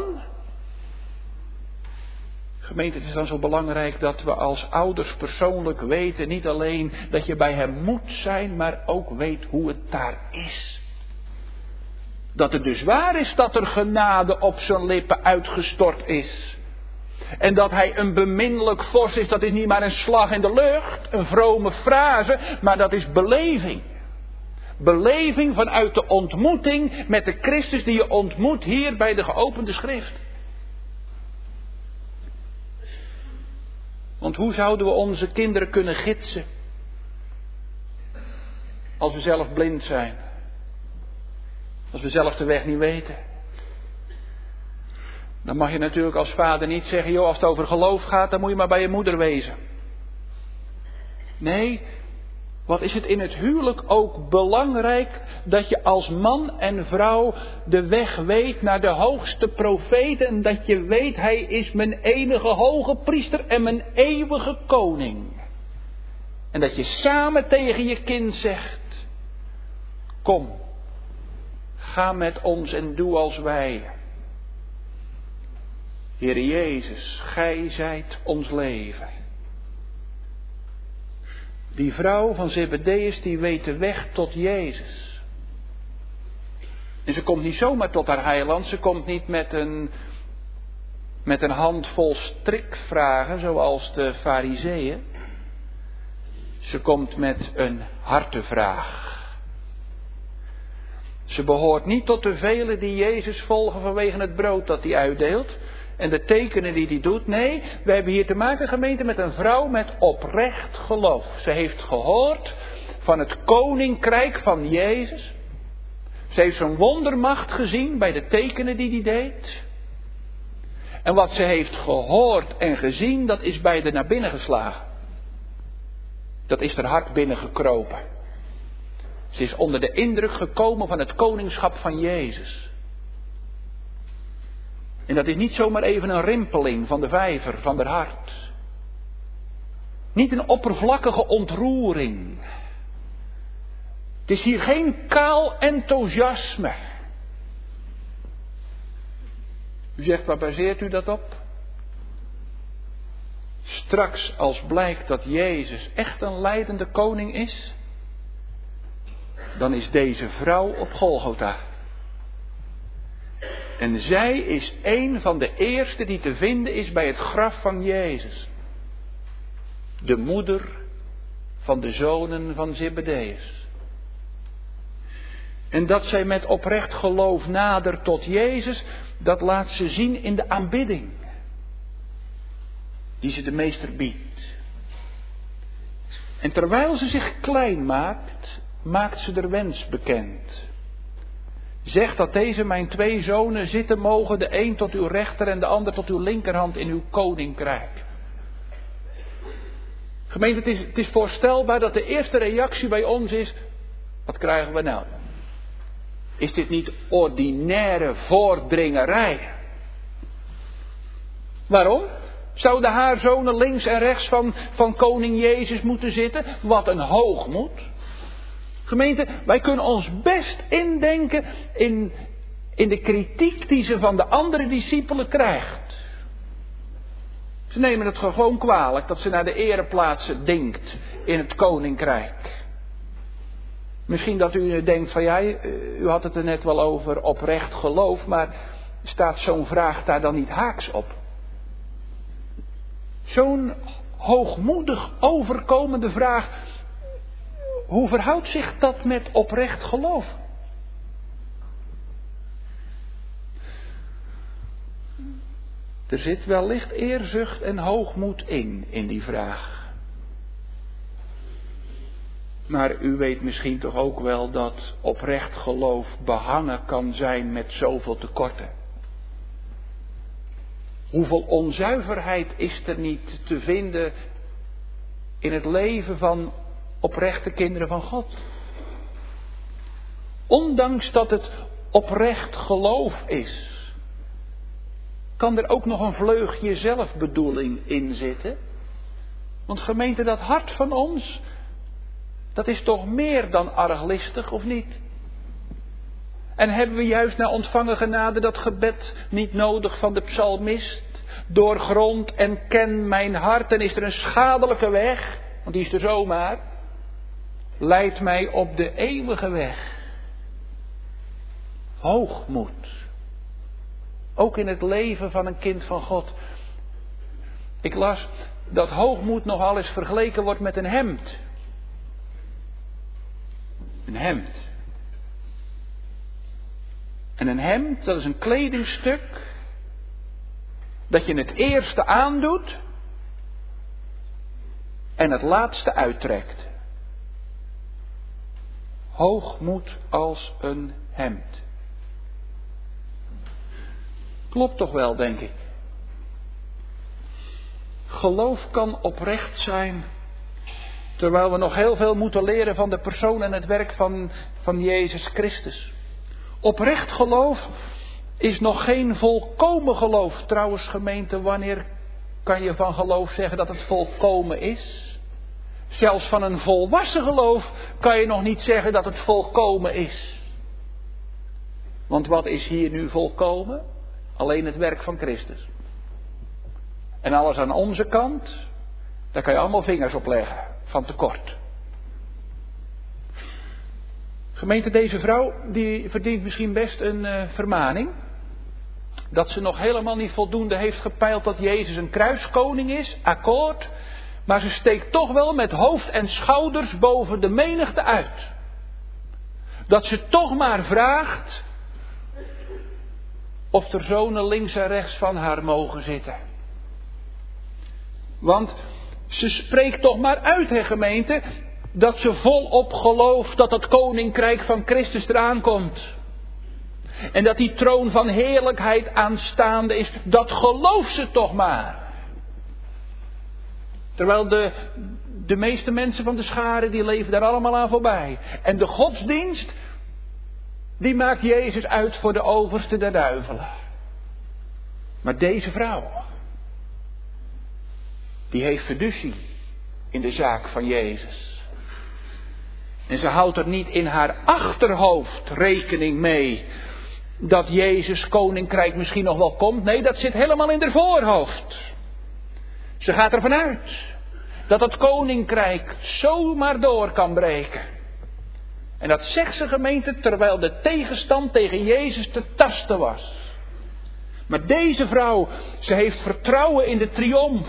Gemeente, het is dan zo belangrijk dat we als ouders persoonlijk weten, niet alleen dat je bij hem moet zijn, maar ook weet hoe het daar is. Dat het dus waar is dat er genade op zijn lippen uitgestort is. En dat hij een beminnelijk vorst is, dat is niet maar een slag in de lucht, een vrome frase, maar dat is beleving. Beleving vanuit de ontmoeting met de Christus die je ontmoet hier bij de geopende schrift. Want hoe zouden we onze kinderen kunnen gidsen als we zelf blind zijn? Als we zelf de weg niet weten? Dan mag je natuurlijk als vader niet zeggen, joh, als het over geloof gaat, dan moet je maar bij je moeder wezen. Nee, wat is het in het huwelijk ook belangrijk dat je als man en vrouw de weg weet naar de hoogste profeet en dat je weet, hij is mijn enige hoge priester en mijn eeuwige koning. En dat je samen tegen je kind zegt, kom, ga met ons en doe als wij. Heere Jezus, gij zijt ons leven. Die vrouw van Zebedeus die weet de weg tot Jezus. En ze komt niet zomaar tot haar heiland. Ze komt niet met een handvol strikvragen zoals de Farizeeën. Ze komt met een hartevraag. Ze behoort niet tot de velen die Jezus volgen vanwege het brood dat hij uitdeelt. En de tekenen die hij doet. Nee, we hebben hier te maken, gemeente, met een vrouw met oprecht geloof. Ze heeft gehoord van het koninkrijk van Jezus. Ze heeft zijn wondermacht gezien bij de tekenen die hij deed. En wat ze heeft gehoord en gezien, dat is bij de naar binnen geslagen. Dat is haar hart binnengekropen. Ze is onder de indruk gekomen van het koningschap van Jezus. En dat is niet zomaar even een rimpeling van de vijver van haar hart. Niet een oppervlakkige ontroering. Het is hier geen kaal enthousiasme. U zegt, waar baseert u dat op? Straks als blijkt dat Jezus echt een lijdende koning is, dan is deze vrouw op Golgotha. En zij is een van de eerste die te vinden is bij het graf van Jezus. De moeder van de zonen van Zebedeus. En dat zij met oprecht geloof nadert tot Jezus, dat laat ze zien in de aanbidding die ze de meester biedt. En terwijl ze zich klein maakt, maakt ze haar wens bekend. Zeg dat deze mijn 2 zonen zitten mogen, de een tot uw rechter en de ander tot uw linkerhand in uw koninkrijk. Gemeente, het is voorstelbaar dat de eerste reactie bij ons is, wat krijgen we nou? Is dit niet ordinaire voordringerij? Waarom? Zouden haar zonen links en rechts van koning Jezus moeten zitten? Wat een hoogmoed. Gemeente, wij kunnen ons best indenken in de kritiek die ze van de andere discipelen krijgt. Ze nemen het gewoon kwalijk dat ze naar de ereplaatsen dinkt in het koninkrijk. Misschien dat u denkt van ja, u had het er net wel over oprecht geloof, maar staat zo'n vraag daar dan niet haaks op? Zo'n hoogmoedig overkomende vraag, hoe verhoudt zich dat met oprecht geloof? Er zit wellicht eerzucht en hoogmoed in die vraag. Maar u weet misschien toch ook wel dat oprecht geloof behangen kan zijn met zoveel tekorten. Hoeveel onzuiverheid is er niet te vinden in het leven van oprechte kinderen van God? Ondanks dat het oprecht geloof is, kan er ook nog een vleugje zelfbedoeling in zitten? Want gemeente, dat hart van ons, dat is toch meer dan arglistig, of niet? En hebben we juist na ontvangen genade dat gebed niet nodig van de psalmist? Doorgrond en ken mijn hart, en is er een schadelijke weg, want die is er zomaar. Leid mij op de eeuwige weg. Hoogmoed. Ook in het leven van een kind van God. Ik las dat hoogmoed nogal eens vergeleken wordt met een hemd. Een hemd. En een hemd, dat is een kledingstuk dat je het eerste aandoet en het laatste uittrekt. Hoogmoed als een hemd. Klopt toch wel, denk ik. Geloof kan oprecht zijn, terwijl we nog heel veel moeten leren van de persoon en het werk van Jezus Christus. Oprecht geloof is nog geen volkomen geloof. Trouwens, gemeente, wanneer kan je van geloof zeggen dat het volkomen is? Zelfs van een volwassen geloof kan je nog niet zeggen dat het volkomen is. Want wat is hier nu volkomen? Alleen het werk van Christus. En alles aan onze kant, daar kan je allemaal vingers op leggen van tekort. Gemeente, deze vrouw die verdient misschien best een vermaning. Dat ze nog helemaal niet voldoende heeft gepeild dat Jezus een kruiskoning is, akkoord. Maar ze steekt toch wel met hoofd en schouders boven de menigte uit. Dat ze toch maar vraagt of er zonen links en rechts van haar mogen zitten. Want ze spreekt toch maar uit, hè gemeente, dat ze volop gelooft dat het koninkrijk van Christus eraan komt. En dat die troon van heerlijkheid aanstaande is. Dat gelooft ze toch maar. Terwijl de meeste mensen van de schare, die leven daar allemaal aan voorbij. En de godsdienst, die maakt Jezus uit voor de overste der duivelen. Maar deze vrouw, die heeft fiducie in de zaak van Jezus. En ze houdt er niet in haar achterhoofd rekening mee dat Jezus koninkrijk misschien nog wel komt. Nee, dat zit helemaal in haar voorhoofd. Ze gaat ervan uit dat het koninkrijk zomaar door kan breken. En dat zegt ze, gemeente, terwijl de tegenstand tegen Jezus te tasten was. Maar deze vrouw, ze heeft vertrouwen in de triomf.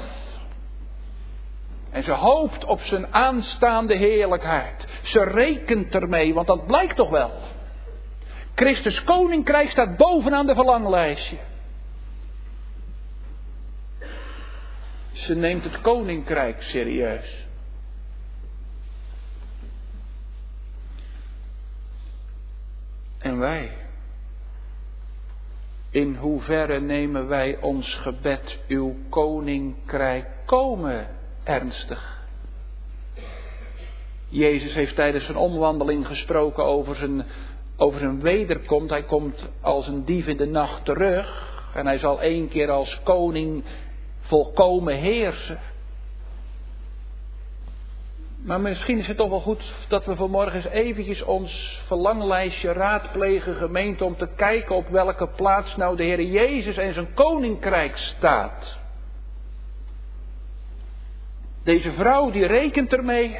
En ze hoopt op zijn aanstaande heerlijkheid. Ze rekent ermee, want dat blijkt toch wel. Christus koninkrijk staat bovenaan de verlanglijstje. Ze neemt het koninkrijk serieus. En wij? In hoeverre nemen wij ons gebed, uw koninkrijk komen, ernstig? Jezus heeft tijdens zijn omwandeling gesproken over zijn wederkomst. Hij komt als een dief in de nacht terug. En hij zal 1 keer als koning volkomen heersen. Maar misschien is het toch wel goed dat we vanmorgen eens eventjes ons verlanglijstje raadplegen, gemeente, om te kijken op welke plaats nou de Heer Jezus en zijn koninkrijk staat. Deze vrouw die rekent ermee.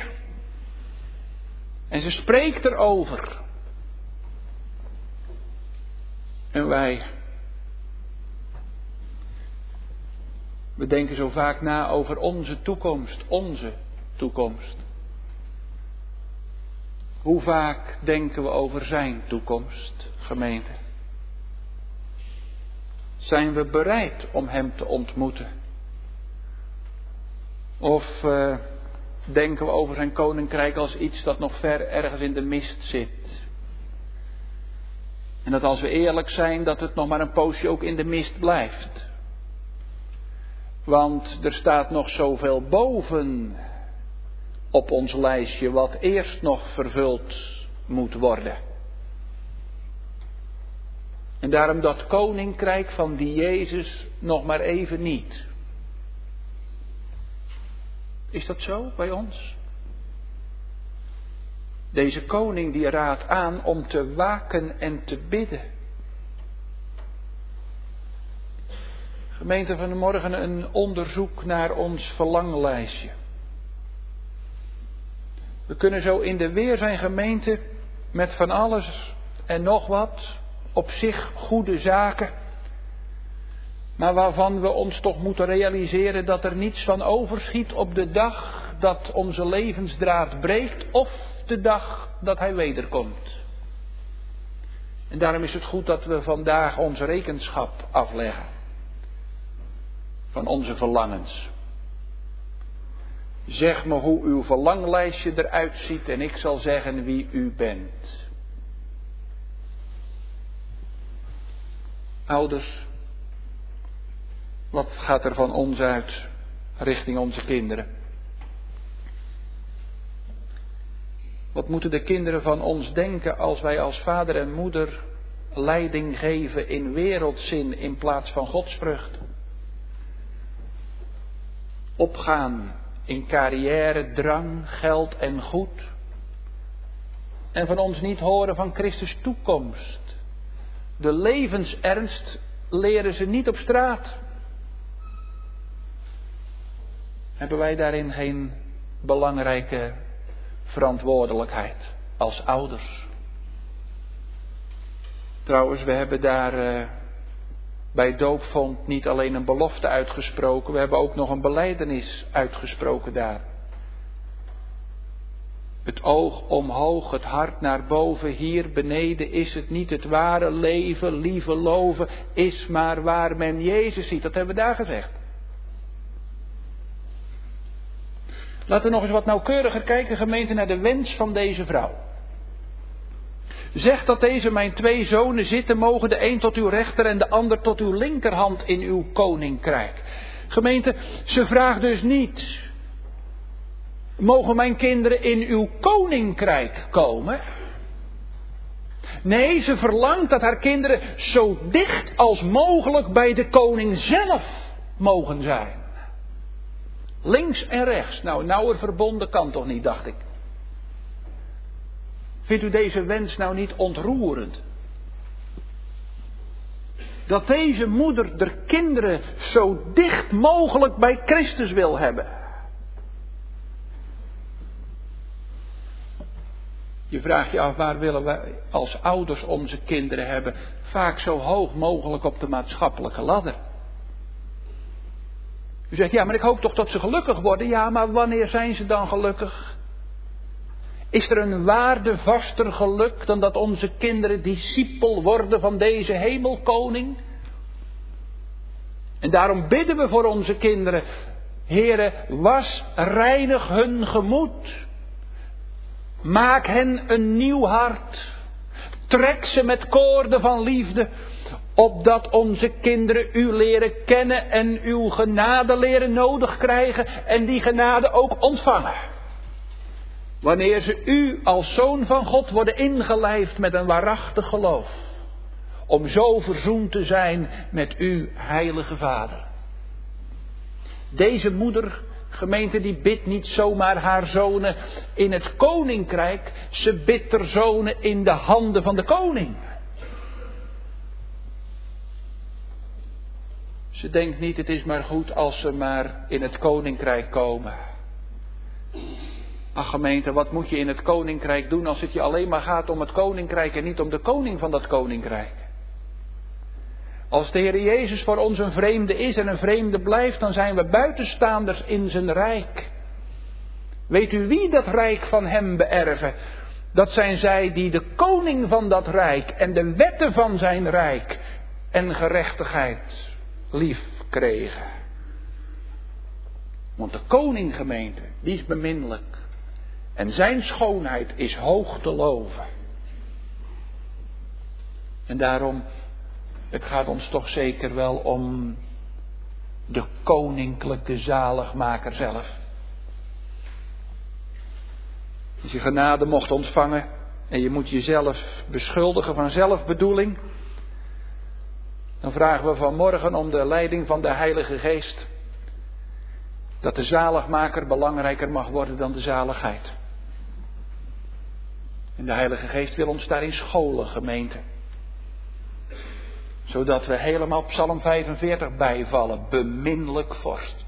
En ze spreekt erover. En wij. We denken zo vaak na over onze toekomst. Onze toekomst. Hoe vaak denken we over zijn toekomst, gemeente? Zijn we bereid om hem te ontmoeten? Of denken we over zijn koninkrijk als iets dat nog ver ergens in de mist zit? En dat als we eerlijk zijn, dat het nog maar een poosje ook in de mist blijft. Want er staat nog zoveel boven op ons lijstje wat eerst nog vervuld moet worden. En daarom dat koninkrijk van die Jezus nog maar even niet. Is dat zo bij ons? Deze koning die raadt aan om te waken en te bidden. Gemeente, vanmorgen een onderzoek naar ons verlanglijstje. We kunnen zo in de weer zijn, gemeente, met van alles en nog wat, op zich goede zaken, maar waarvan we ons toch moeten realiseren dat er niets van overschiet op de dag dat onze levensdraad breekt of de dag dat hij wederkomt. En daarom is het goed dat we vandaag ons rekenschap afleggen van onze verlangens. Zeg me hoe uw verlanglijstje eruit ziet en ik zal zeggen wie u bent. Ouders, wat gaat er van ons uit richting onze kinderen? Wat moeten de kinderen van ons denken als wij als vader en moeder leiding geven in wereldzin in plaats van godsvrucht? Opgaan in carrière, drang, geld en goed. En van ons niet horen van Christus toekomst. De levensernst leren ze niet op straat. Hebben wij daarin geen belangrijke verantwoordelijkheid als ouders? Trouwens, we hebben daar bij doopvond niet alleen een belofte uitgesproken, we hebben ook nog een belijdenis uitgesproken daar. Het oog omhoog, het hart naar boven, hier beneden is het niet het ware leven, lieve loven, is maar waar men Jezus ziet. Dat hebben we daar gezegd. Laten we nog eens wat nauwkeuriger kijken, gemeente, naar de wens van deze vrouw. Zeg dat deze mijn 2 zonen zitten mogen, de een tot uw rechter en de ander tot uw linkerhand in uw koninkrijk. Gemeente, ze vraagt dus niet, mogen mijn kinderen in uw koninkrijk komen? Nee, ze verlangt dat haar kinderen zo dicht als mogelijk bij de koning zelf mogen zijn. Links en rechts. Nou, nauwer verbonden kan toch niet, dacht ik. Vindt u deze wens nou niet ontroerend? Dat deze moeder de kinderen zo dicht mogelijk bij Christus wil hebben. Je vraagt je af, waar willen wij als ouders onze kinderen hebben? Vaak zo hoog mogelijk op de maatschappelijke ladder. U zegt, ja, maar ik hoop toch dat ze gelukkig worden. Ja, maar wanneer zijn ze dan gelukkig? Is er een waardevaster geluk dan dat onze kinderen discipel worden van deze hemelkoning? En daarom bidden we voor onze kinderen. Heere, was, reinig hun gemoed. Maak hen een nieuw hart. Trek ze met koorden van liefde. Opdat onze kinderen u leren kennen en uw genade leren nodig krijgen. En die genade ook ontvangen. Wanneer ze u als zoon van God worden ingelijfd met een waarachtig geloof. Om zo verzoend te zijn met uw heilige Vader. Deze moeder, gemeente, die bidt niet zomaar haar zonen in het koninkrijk. Ze bidt haar zonen in de handen van de koning. Ze denkt niet, het is maar goed als ze maar in het koninkrijk komen. Ach gemeente, wat moet je in het koninkrijk doen als het je alleen maar gaat om het koninkrijk en niet om de koning van dat koninkrijk? Als de Heer Jezus voor ons een vreemde is en een vreemde blijft, dan zijn we buitenstaanders in zijn rijk. Weet u wie dat rijk van hem beërven? Dat zijn zij die de koning van dat rijk en de wetten van zijn rijk en gerechtigheid lief kregen. Want de koning, gemeente, die is beminnelijk. En zijn schoonheid is hoog te loven. En daarom, het gaat ons toch zeker wel om de koninklijke zaligmaker zelf. Als je genade mocht ontvangen en je moet jezelf beschuldigen van zelfbedoeling, Dan vragen we vanmorgen om de leiding van de Heilige Geest. Dat de zaligmaker belangrijker mag worden dan de zaligheid. En de Heilige Geest wil ons daarin scholen, gemeente. Zodat we helemaal Psalm 45 bijvallen. Beminnelijk vorst.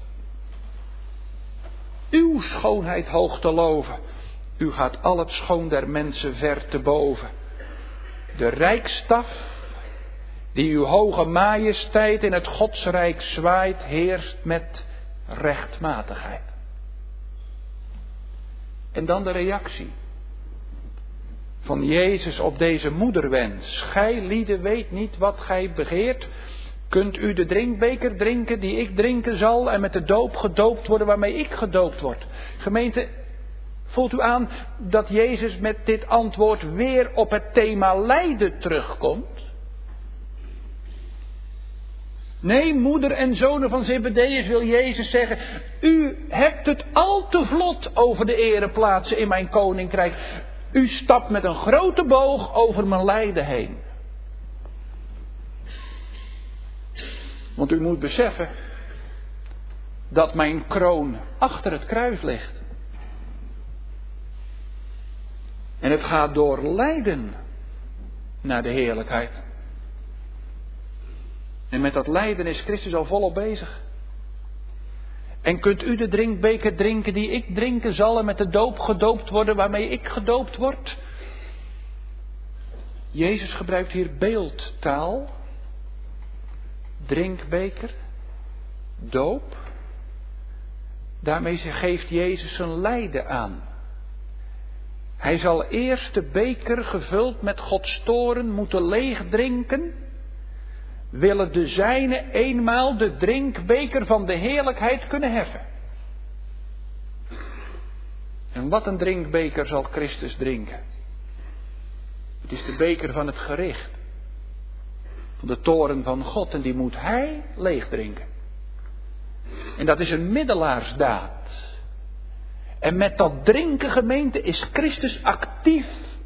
Uw schoonheid hoog te loven. U gaat al het schoon der mensen ver te boven. De rijkstaf die uw hoge majesteit in het godsrijk zwaait, heerst met rechtmatigheid. En dan de reactie van Jezus op deze moederwens. Gij lieden weet niet wat gij begeert. Kunt u de drinkbeker drinken die ik drinken zal en met de doop gedoopt worden waarmee ik gedoopt word? Gemeente, voelt u aan dat Jezus met dit antwoord weer op het thema lijden terugkomt? Nee, moeder en zonen van Zebedeus wil Jezus zeggen, u hebt het al te vlot over de ereplaatsen in mijn koninkrijk. U stapt met een grote boog over mijn lijden heen. Want u moet beseffen dat mijn kroon achter het kruis ligt. En het gaat door lijden naar de heerlijkheid. En met dat lijden is Christus al volop bezig. En kunt u de drinkbeker drinken die ik drinken zal en met de doop gedoopt worden waarmee ik gedoopt word? Jezus gebruikt hier beeldtaal. Drinkbeker, doop. Daarmee geeft Jezus zijn lijden aan. Hij zal eerst de beker gevuld met Gods toorn moeten leeg drinken. Willen de zijnen eenmaal de drinkbeker van de heerlijkheid kunnen heffen. En wat een drinkbeker zal Christus drinken? Het is de beker van het gericht. Van de toorn van God. En die moet hij leeg drinken. En dat is een middelaarsdaad. En met dat drinken, gemeente, is Christus actief.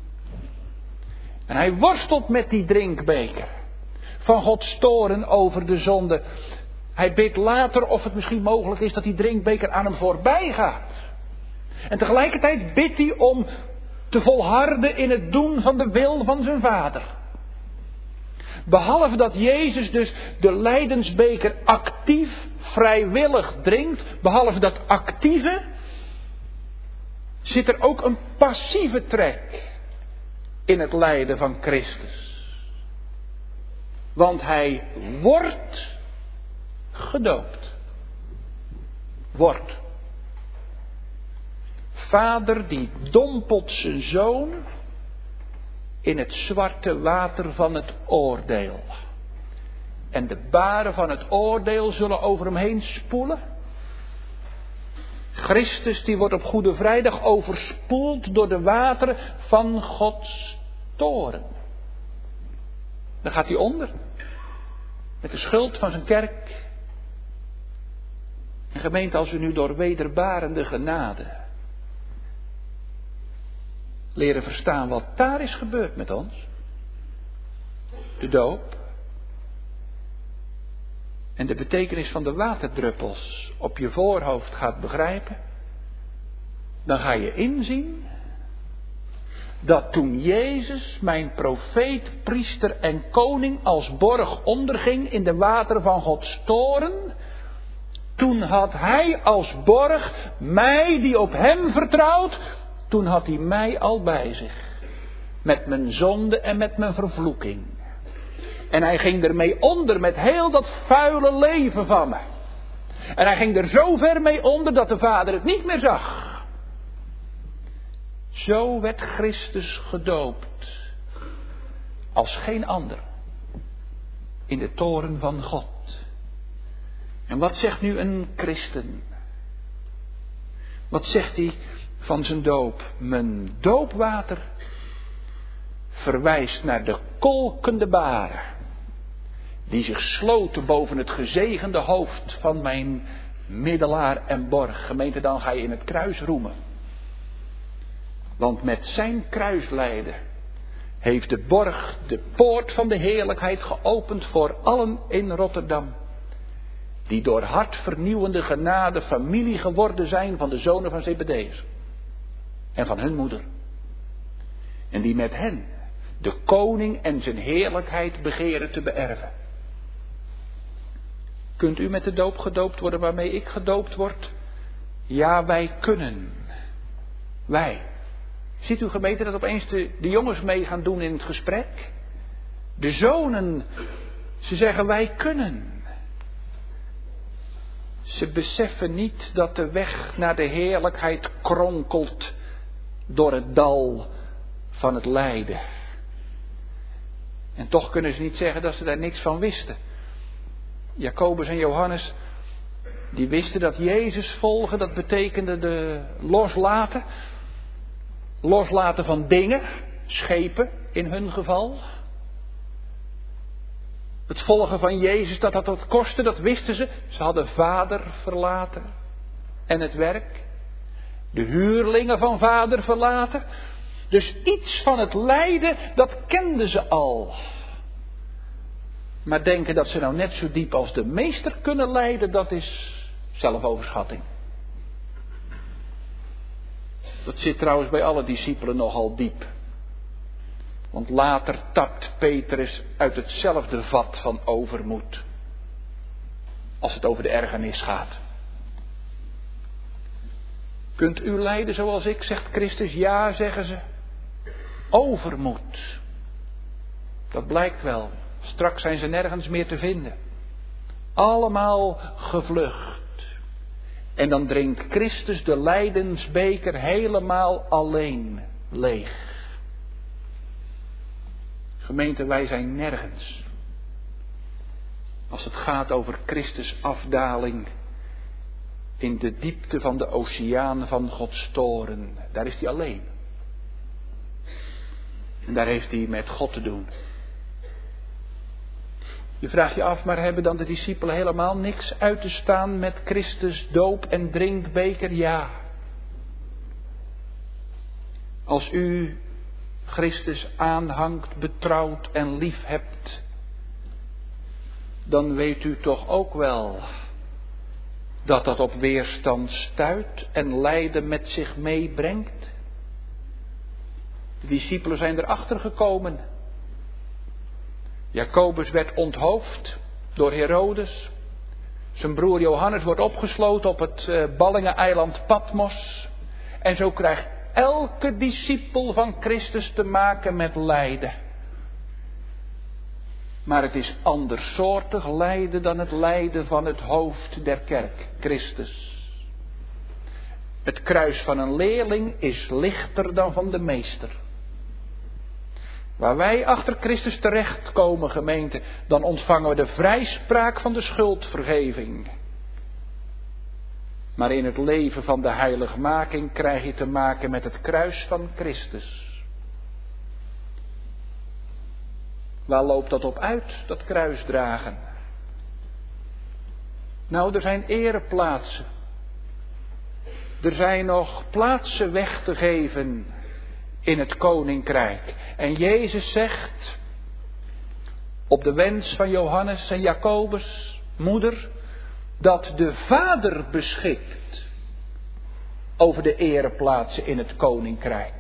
En hij worstelt met die drinkbeker. Van Gods toorn over de zonde. Hij bidt later of het misschien mogelijk is dat die drinkbeker aan hem voorbij gaat. En tegelijkertijd bidt hij om te volharden in het doen van de wil van zijn Vader. Behalve dat Jezus dus de lijdensbeker actief, vrijwillig drinkt. Behalve dat actieve, zit er ook een passieve trek in het lijden van Christus. Want hij wordt gedoopt. Wordt. Vader die dompelt zijn zoon in het zwarte water van het oordeel. En de baren van het oordeel zullen over hem heen spoelen. Christus die wordt op Goede Vrijdag overspoeld door de wateren van Gods toorn. Dan gaat hij onder. Met de schuld van zijn kerk. En gemeente, als we nu door wederbarende genade leren verstaan wat daar is gebeurd met ons. De doop. En de betekenis van de waterdruppels op je voorhoofd gaat begrijpen. Dan ga je inzien dat toen Jezus, mijn profeet, priester en koning, als borg onderging in de wateren van Gods toorn, toen had hij als borg mij die op hem vertrouwt, toen had hij mij al bij zich. Met mijn zonde en met mijn vervloeking. En hij ging ermee onder met heel dat vuile leven van me. En hij ging er zo ver mee onder dat de Vader het niet meer zag. Zo werd Christus gedoopt. Als geen ander. In de toorn van God. En wat zegt nu een christen? Wat zegt hij van zijn doop? Mijn doopwater verwijst naar de kolkende baren. Die zich sloten boven het gezegende hoofd van mijn middelaar en borg. Gemeente, dan ga je in het kruis roemen. Want met zijn kruislijden heeft de borg, de poort van de heerlijkheid geopend voor allen in Rotterdam. Die door hartvernieuwende genade familie geworden zijn van de zonen van Zebedeus. En van hun moeder. En die met hen de koning en zijn heerlijkheid begeren te beërven. Kunt u met de doop gedoopt worden waarmee ik gedoopt word? Ja, wij kunnen. Wij. Ziet u gemeente dat opeens de jongens mee gaan doen in het gesprek? De zonen, ze zeggen wij kunnen. Ze beseffen niet dat de weg naar de heerlijkheid kronkelt door het dal van het lijden. En toch kunnen ze niet zeggen dat ze daar niks van wisten. Jacobus en Johannes, die wisten dat Jezus volgen, dat betekende de loslaten. Loslaten van dingen, schepen in hun geval. Het volgen van Jezus, dat had wat kostte, dat wisten ze. Ze hadden vader verlaten en het werk. De huurlingen van vader verlaten. Dus iets van het lijden, dat kenden ze al. Maar denken dat ze nou net zo diep als de meester kunnen lijden, dat is zelfoverschatting. Dat zit trouwens bij alle discipelen nogal diep. Want later tapt Petrus uit hetzelfde vat van overmoed. Als het over de ergernis gaat. Kunt u lijden zoals ik, zegt Christus? Ja, zeggen ze. Overmoed. Dat blijkt wel. Straks zijn ze nergens meer te vinden. Allemaal gevlucht. En dan drinkt Christus de lijdensbeker helemaal alleen leeg. Gemeente, wij zijn nergens. Als het gaat over Christus' afdaling in de diepte van de oceaan van Gods toren. Daar is hij alleen. En daar heeft hij met God te doen. Je vraagt je af, maar hebben dan de discipelen helemaal niks uit te staan met Christus doop en drinkbeker? Ja. Als u Christus aanhangt, betrouwt en lief hebt, dan weet u toch ook wel dat dat op weerstand stuit en lijden met zich meebrengt. De discipelen zijn erachter gekomen. Jacobus werd onthoofd door Herodes. Zijn broer Johannes wordt opgesloten op het ballingeneiland Patmos. En zo krijgt elke discipel van Christus te maken met lijden. Maar het is andersoortig lijden dan het lijden van het hoofd der kerk, Christus. Het kruis van een leerling is lichter dan van de meester. Waar wij achter Christus terechtkomen, gemeente, dan ontvangen we de vrijspraak van de schuldvergeving. Maar in het leven van de heiligmaking krijg je te maken met het kruis van Christus. Waar loopt dat op uit, dat kruisdragen? Nou, er zijn ereplaatsen. Er zijn nog plaatsen weg te geven in het koninkrijk. En Jezus zegt, op de wens van Johannes en Jacobus, moeder, dat de Vader beschikt over de ereplaatsen in het koninkrijk.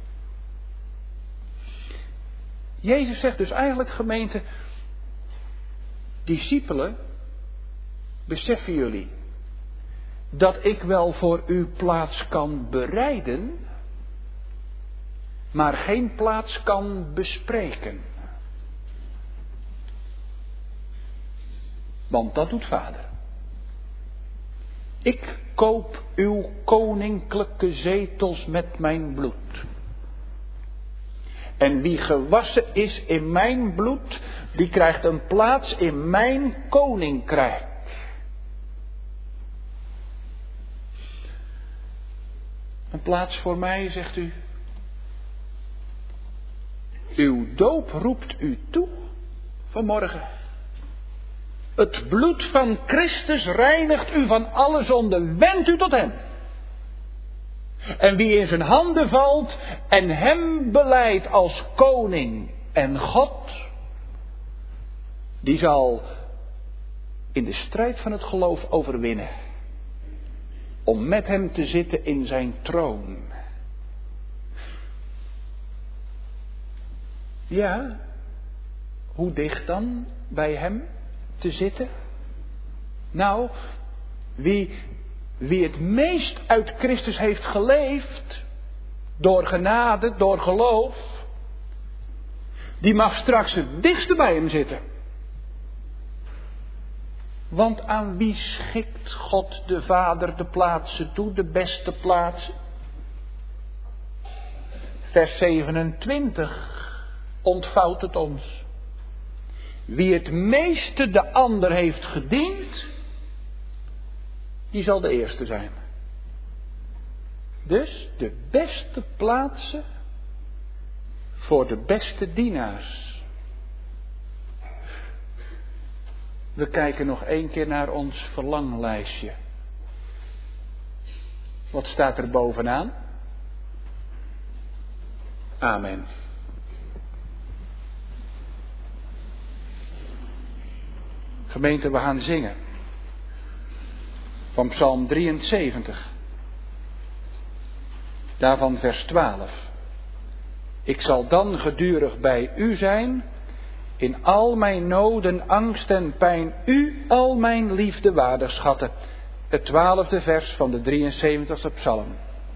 Jezus zegt dus eigenlijk, gemeente, discipelen, beseffen jullie dat ik wel voor u plaats kan bereiden, maar geen plaats kan bespreken. Want dat doet Vader. Ik koop uw koninklijke zetels met mijn bloed. En wie gewassen is in mijn bloed, die krijgt een plaats in mijn koninkrijk. Een plaats voor mij, zegt u. Uw doop roept u toe vanmorgen. Het bloed van Christus reinigt u van alle zonde. Wend u tot hem. En wie in zijn handen valt en hem belijdt als koning en God, die zal in de strijd van het geloof overwinnen. Om met hem te zitten in zijn troon. Ja, hoe dicht dan bij hem te zitten? Nou, wie het meest uit Christus heeft geleefd, door genade, door geloof, die mag straks het dichtste bij hem zitten. Want aan wie schikt God de Vader de plaatsen toe, de beste plaatsen? Vers 27 ontvouwt het ons. Wie het meeste de ander heeft gediend, die zal de eerste zijn. Dus de beste plaatsen voor de beste dienaars. We kijken nog 1 keer naar ons verlanglijstje. Wat staat er bovenaan? Amen. Gemeente, we gaan zingen. Van Psalm 73. Daarvan vers 12. Ik zal dan gedurig bij u zijn, in al mijn noden, angst en pijn, u al mijn liefde waardig schatten. Het 12e vers van de 73e psalm.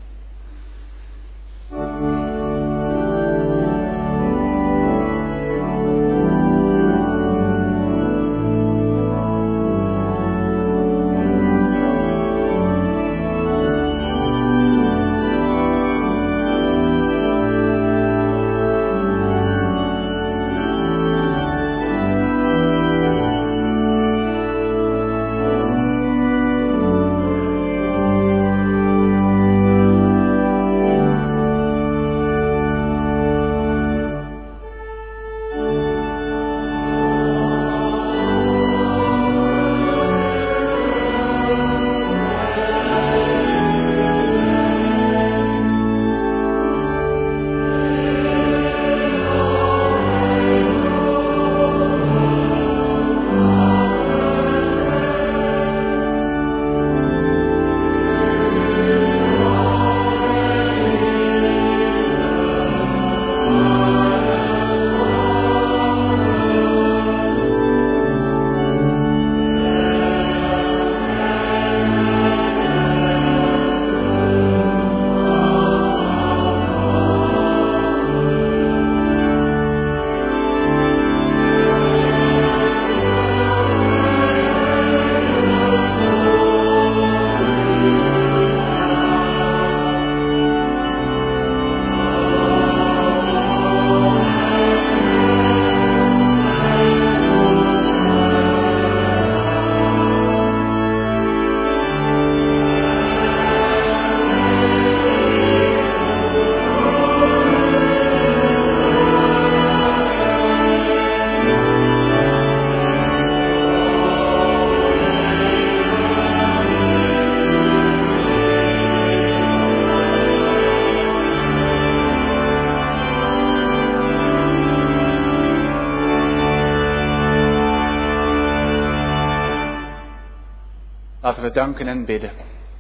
Laten we danken en bidden.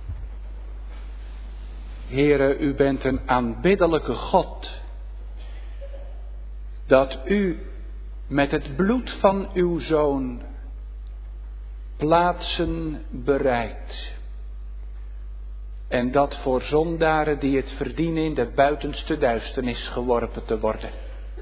Heere, u bent een aanbiddelijke God. Dat u met het bloed van uw Zoon plaatsen bereidt. En dat voor zondaren die het verdienen in de buitenste duisternis geworpen te worden.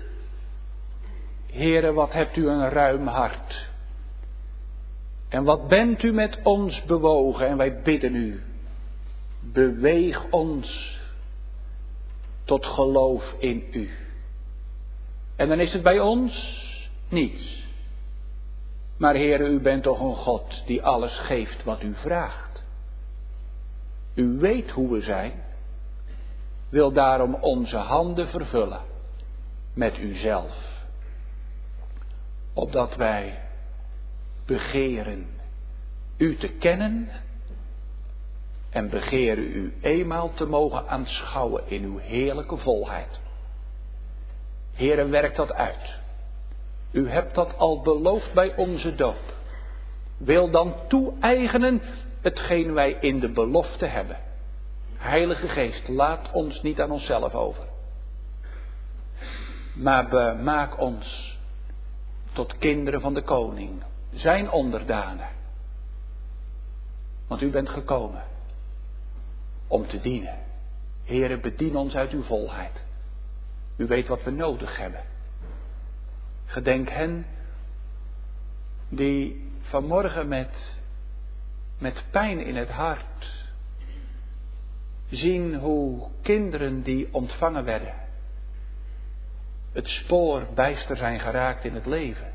Heere, wat hebt u een ruim hart. En wat bent u met ons bewogen en wij bidden u. Beweeg ons tot geloof in u. En dan is het bij ons niets. Maar Heere, u bent toch een God die alles geeft wat u vraagt. U weet hoe we zijn. Wil daarom onze handen vervullen met uzelf. Opdat wij begeren u te kennen en begeren u eenmaal te mogen aanschouwen in uw heerlijke volheid. Heere, werk dat uit. U hebt dat al beloofd bij onze doop. Wil dan toe-eigenen hetgeen wij in de belofte hebben. Heilige Geest, laat ons niet aan onszelf over. Maar maak ons tot kinderen van de koning, zijn onderdanen. Want u bent gekomen om te dienen. Heere, bedien ons uit uw volheid. U weet wat we nodig hebben. Gedenk hen die vanmorgen met pijn in het hart zien hoe kinderen die ontvangen werden het spoor bijster zijn geraakt in het leven.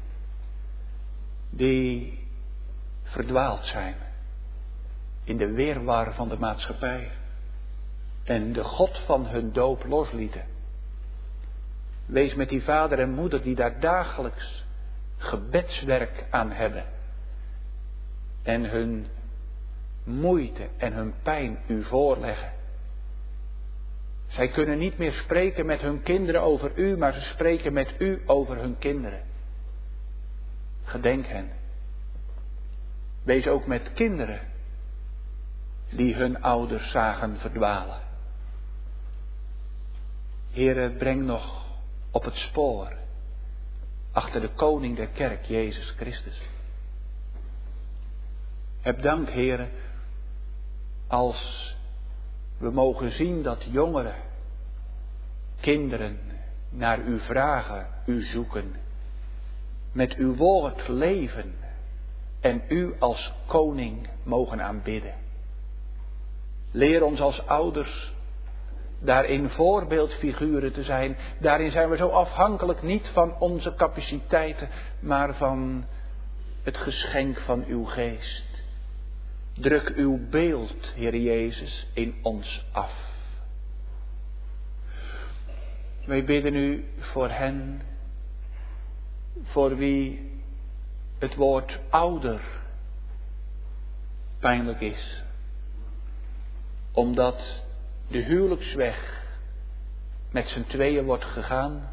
Die verdwaald zijn in de weerwar van de maatschappij en de God van hun doop loslieten. Wees met die vader en moeder die daar dagelijks gebedswerk aan hebben. En hun moeite en hun pijn u voorleggen. Zij kunnen niet meer spreken met hun kinderen over u, maar ze spreken met u over hun kinderen. Gedenk hen. Wees ook met kinderen die hun ouders zagen verdwalen. Heere, breng nog op het spoor achter de koning der kerk, Jezus Christus. Heb dank, Heere, als we mogen zien dat jongeren, kinderen naar u vragen, u zoeken, met uw woord leven en u als koning mogen aanbidden. Leer ons als ouders daarin voorbeeldfiguren te zijn. Daarin zijn we zo afhankelijk niet van onze capaciteiten, maar van het geschenk van uw geest. Druk uw beeld, Heer Jezus, in ons af. Wij bidden u voor hen, voor wie het woord ouder pijnlijk is. Omdat de huwelijksweg met z'n tweeën wordt gegaan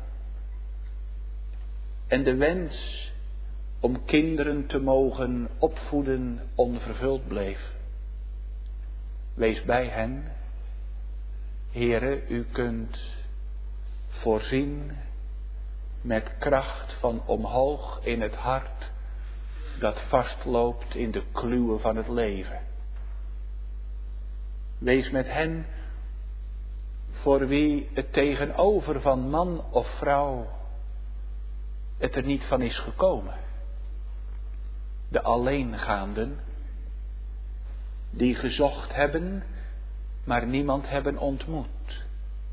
en de wens om kinderen te mogen opvoeden onvervuld bleef. Wees bij hen. Heere, u kunt voorzien met kracht van omhoog in het hart dat vastloopt in de kluwen van het leven. Wees met hen voor wie het tegenover van man of vrouw het er niet van is gekomen. De alleengaanden die gezocht hebben, maar niemand hebben ontmoet.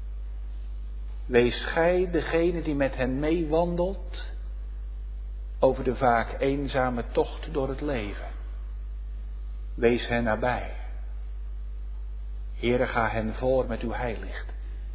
Wees gij degene die met hen meewandelt over de vaak eenzame tocht door het leven. Wees hen nabij. Heere, ga hen voor met uw heilicht.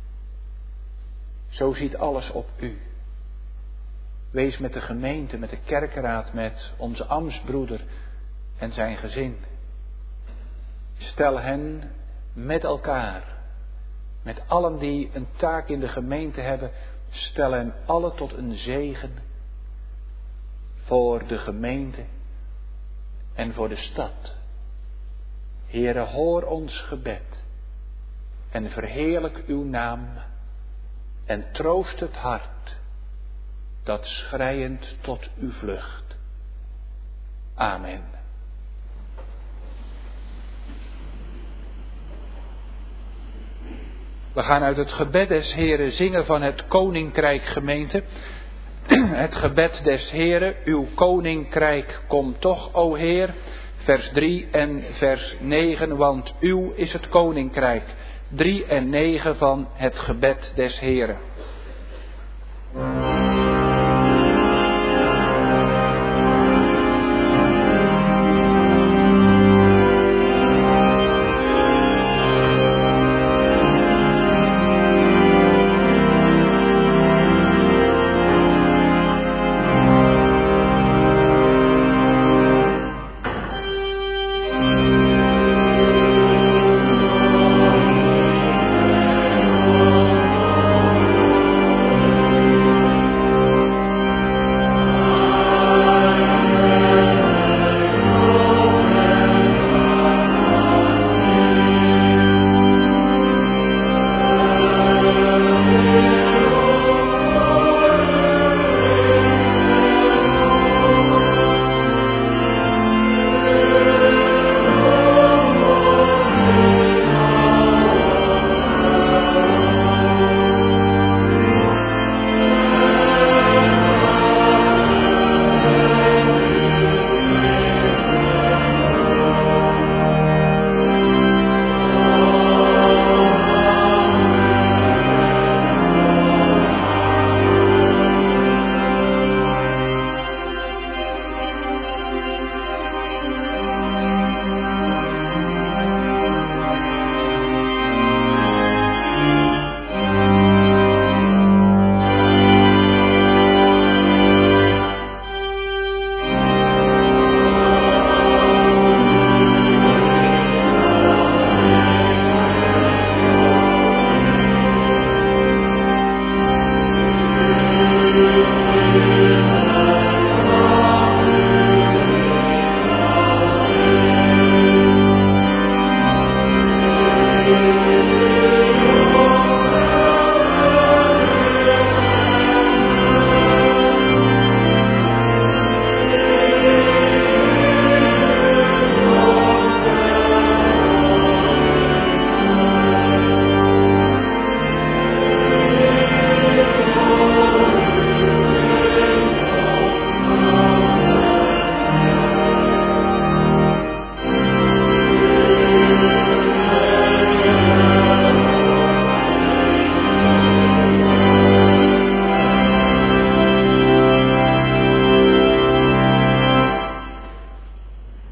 Zo ziet alles op u. Wees met de gemeente, met de kerkenraad, met onze ambtsbroeder en zijn gezin. Stel hen met elkaar, met allen die een taak in de gemeente hebben, stel hen alle tot een zegen voor de gemeente en voor de stad. Heere, hoor ons gebed en verheerlijk uw naam en troost het hart dat schreiend tot u vlucht. Amen. We gaan uit het gebed des Heren zingen van het Koninkrijk gemeente. Het gebed des Heren, uw Koninkrijk komt toch, o Heer. Vers 3 en vers 9, want uw is het Koninkrijk. 3 en 9 van het gebed des Heren.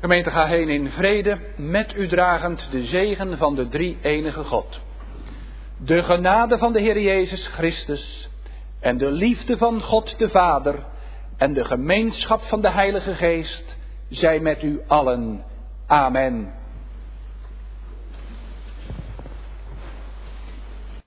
Gemeente, ga heen in vrede, met u dragend de zegen van de drie-enige God. De genade van de Heer Jezus Christus en de liefde van God de Vader en de gemeenschap van de Heilige Geest zij met u allen. Amen.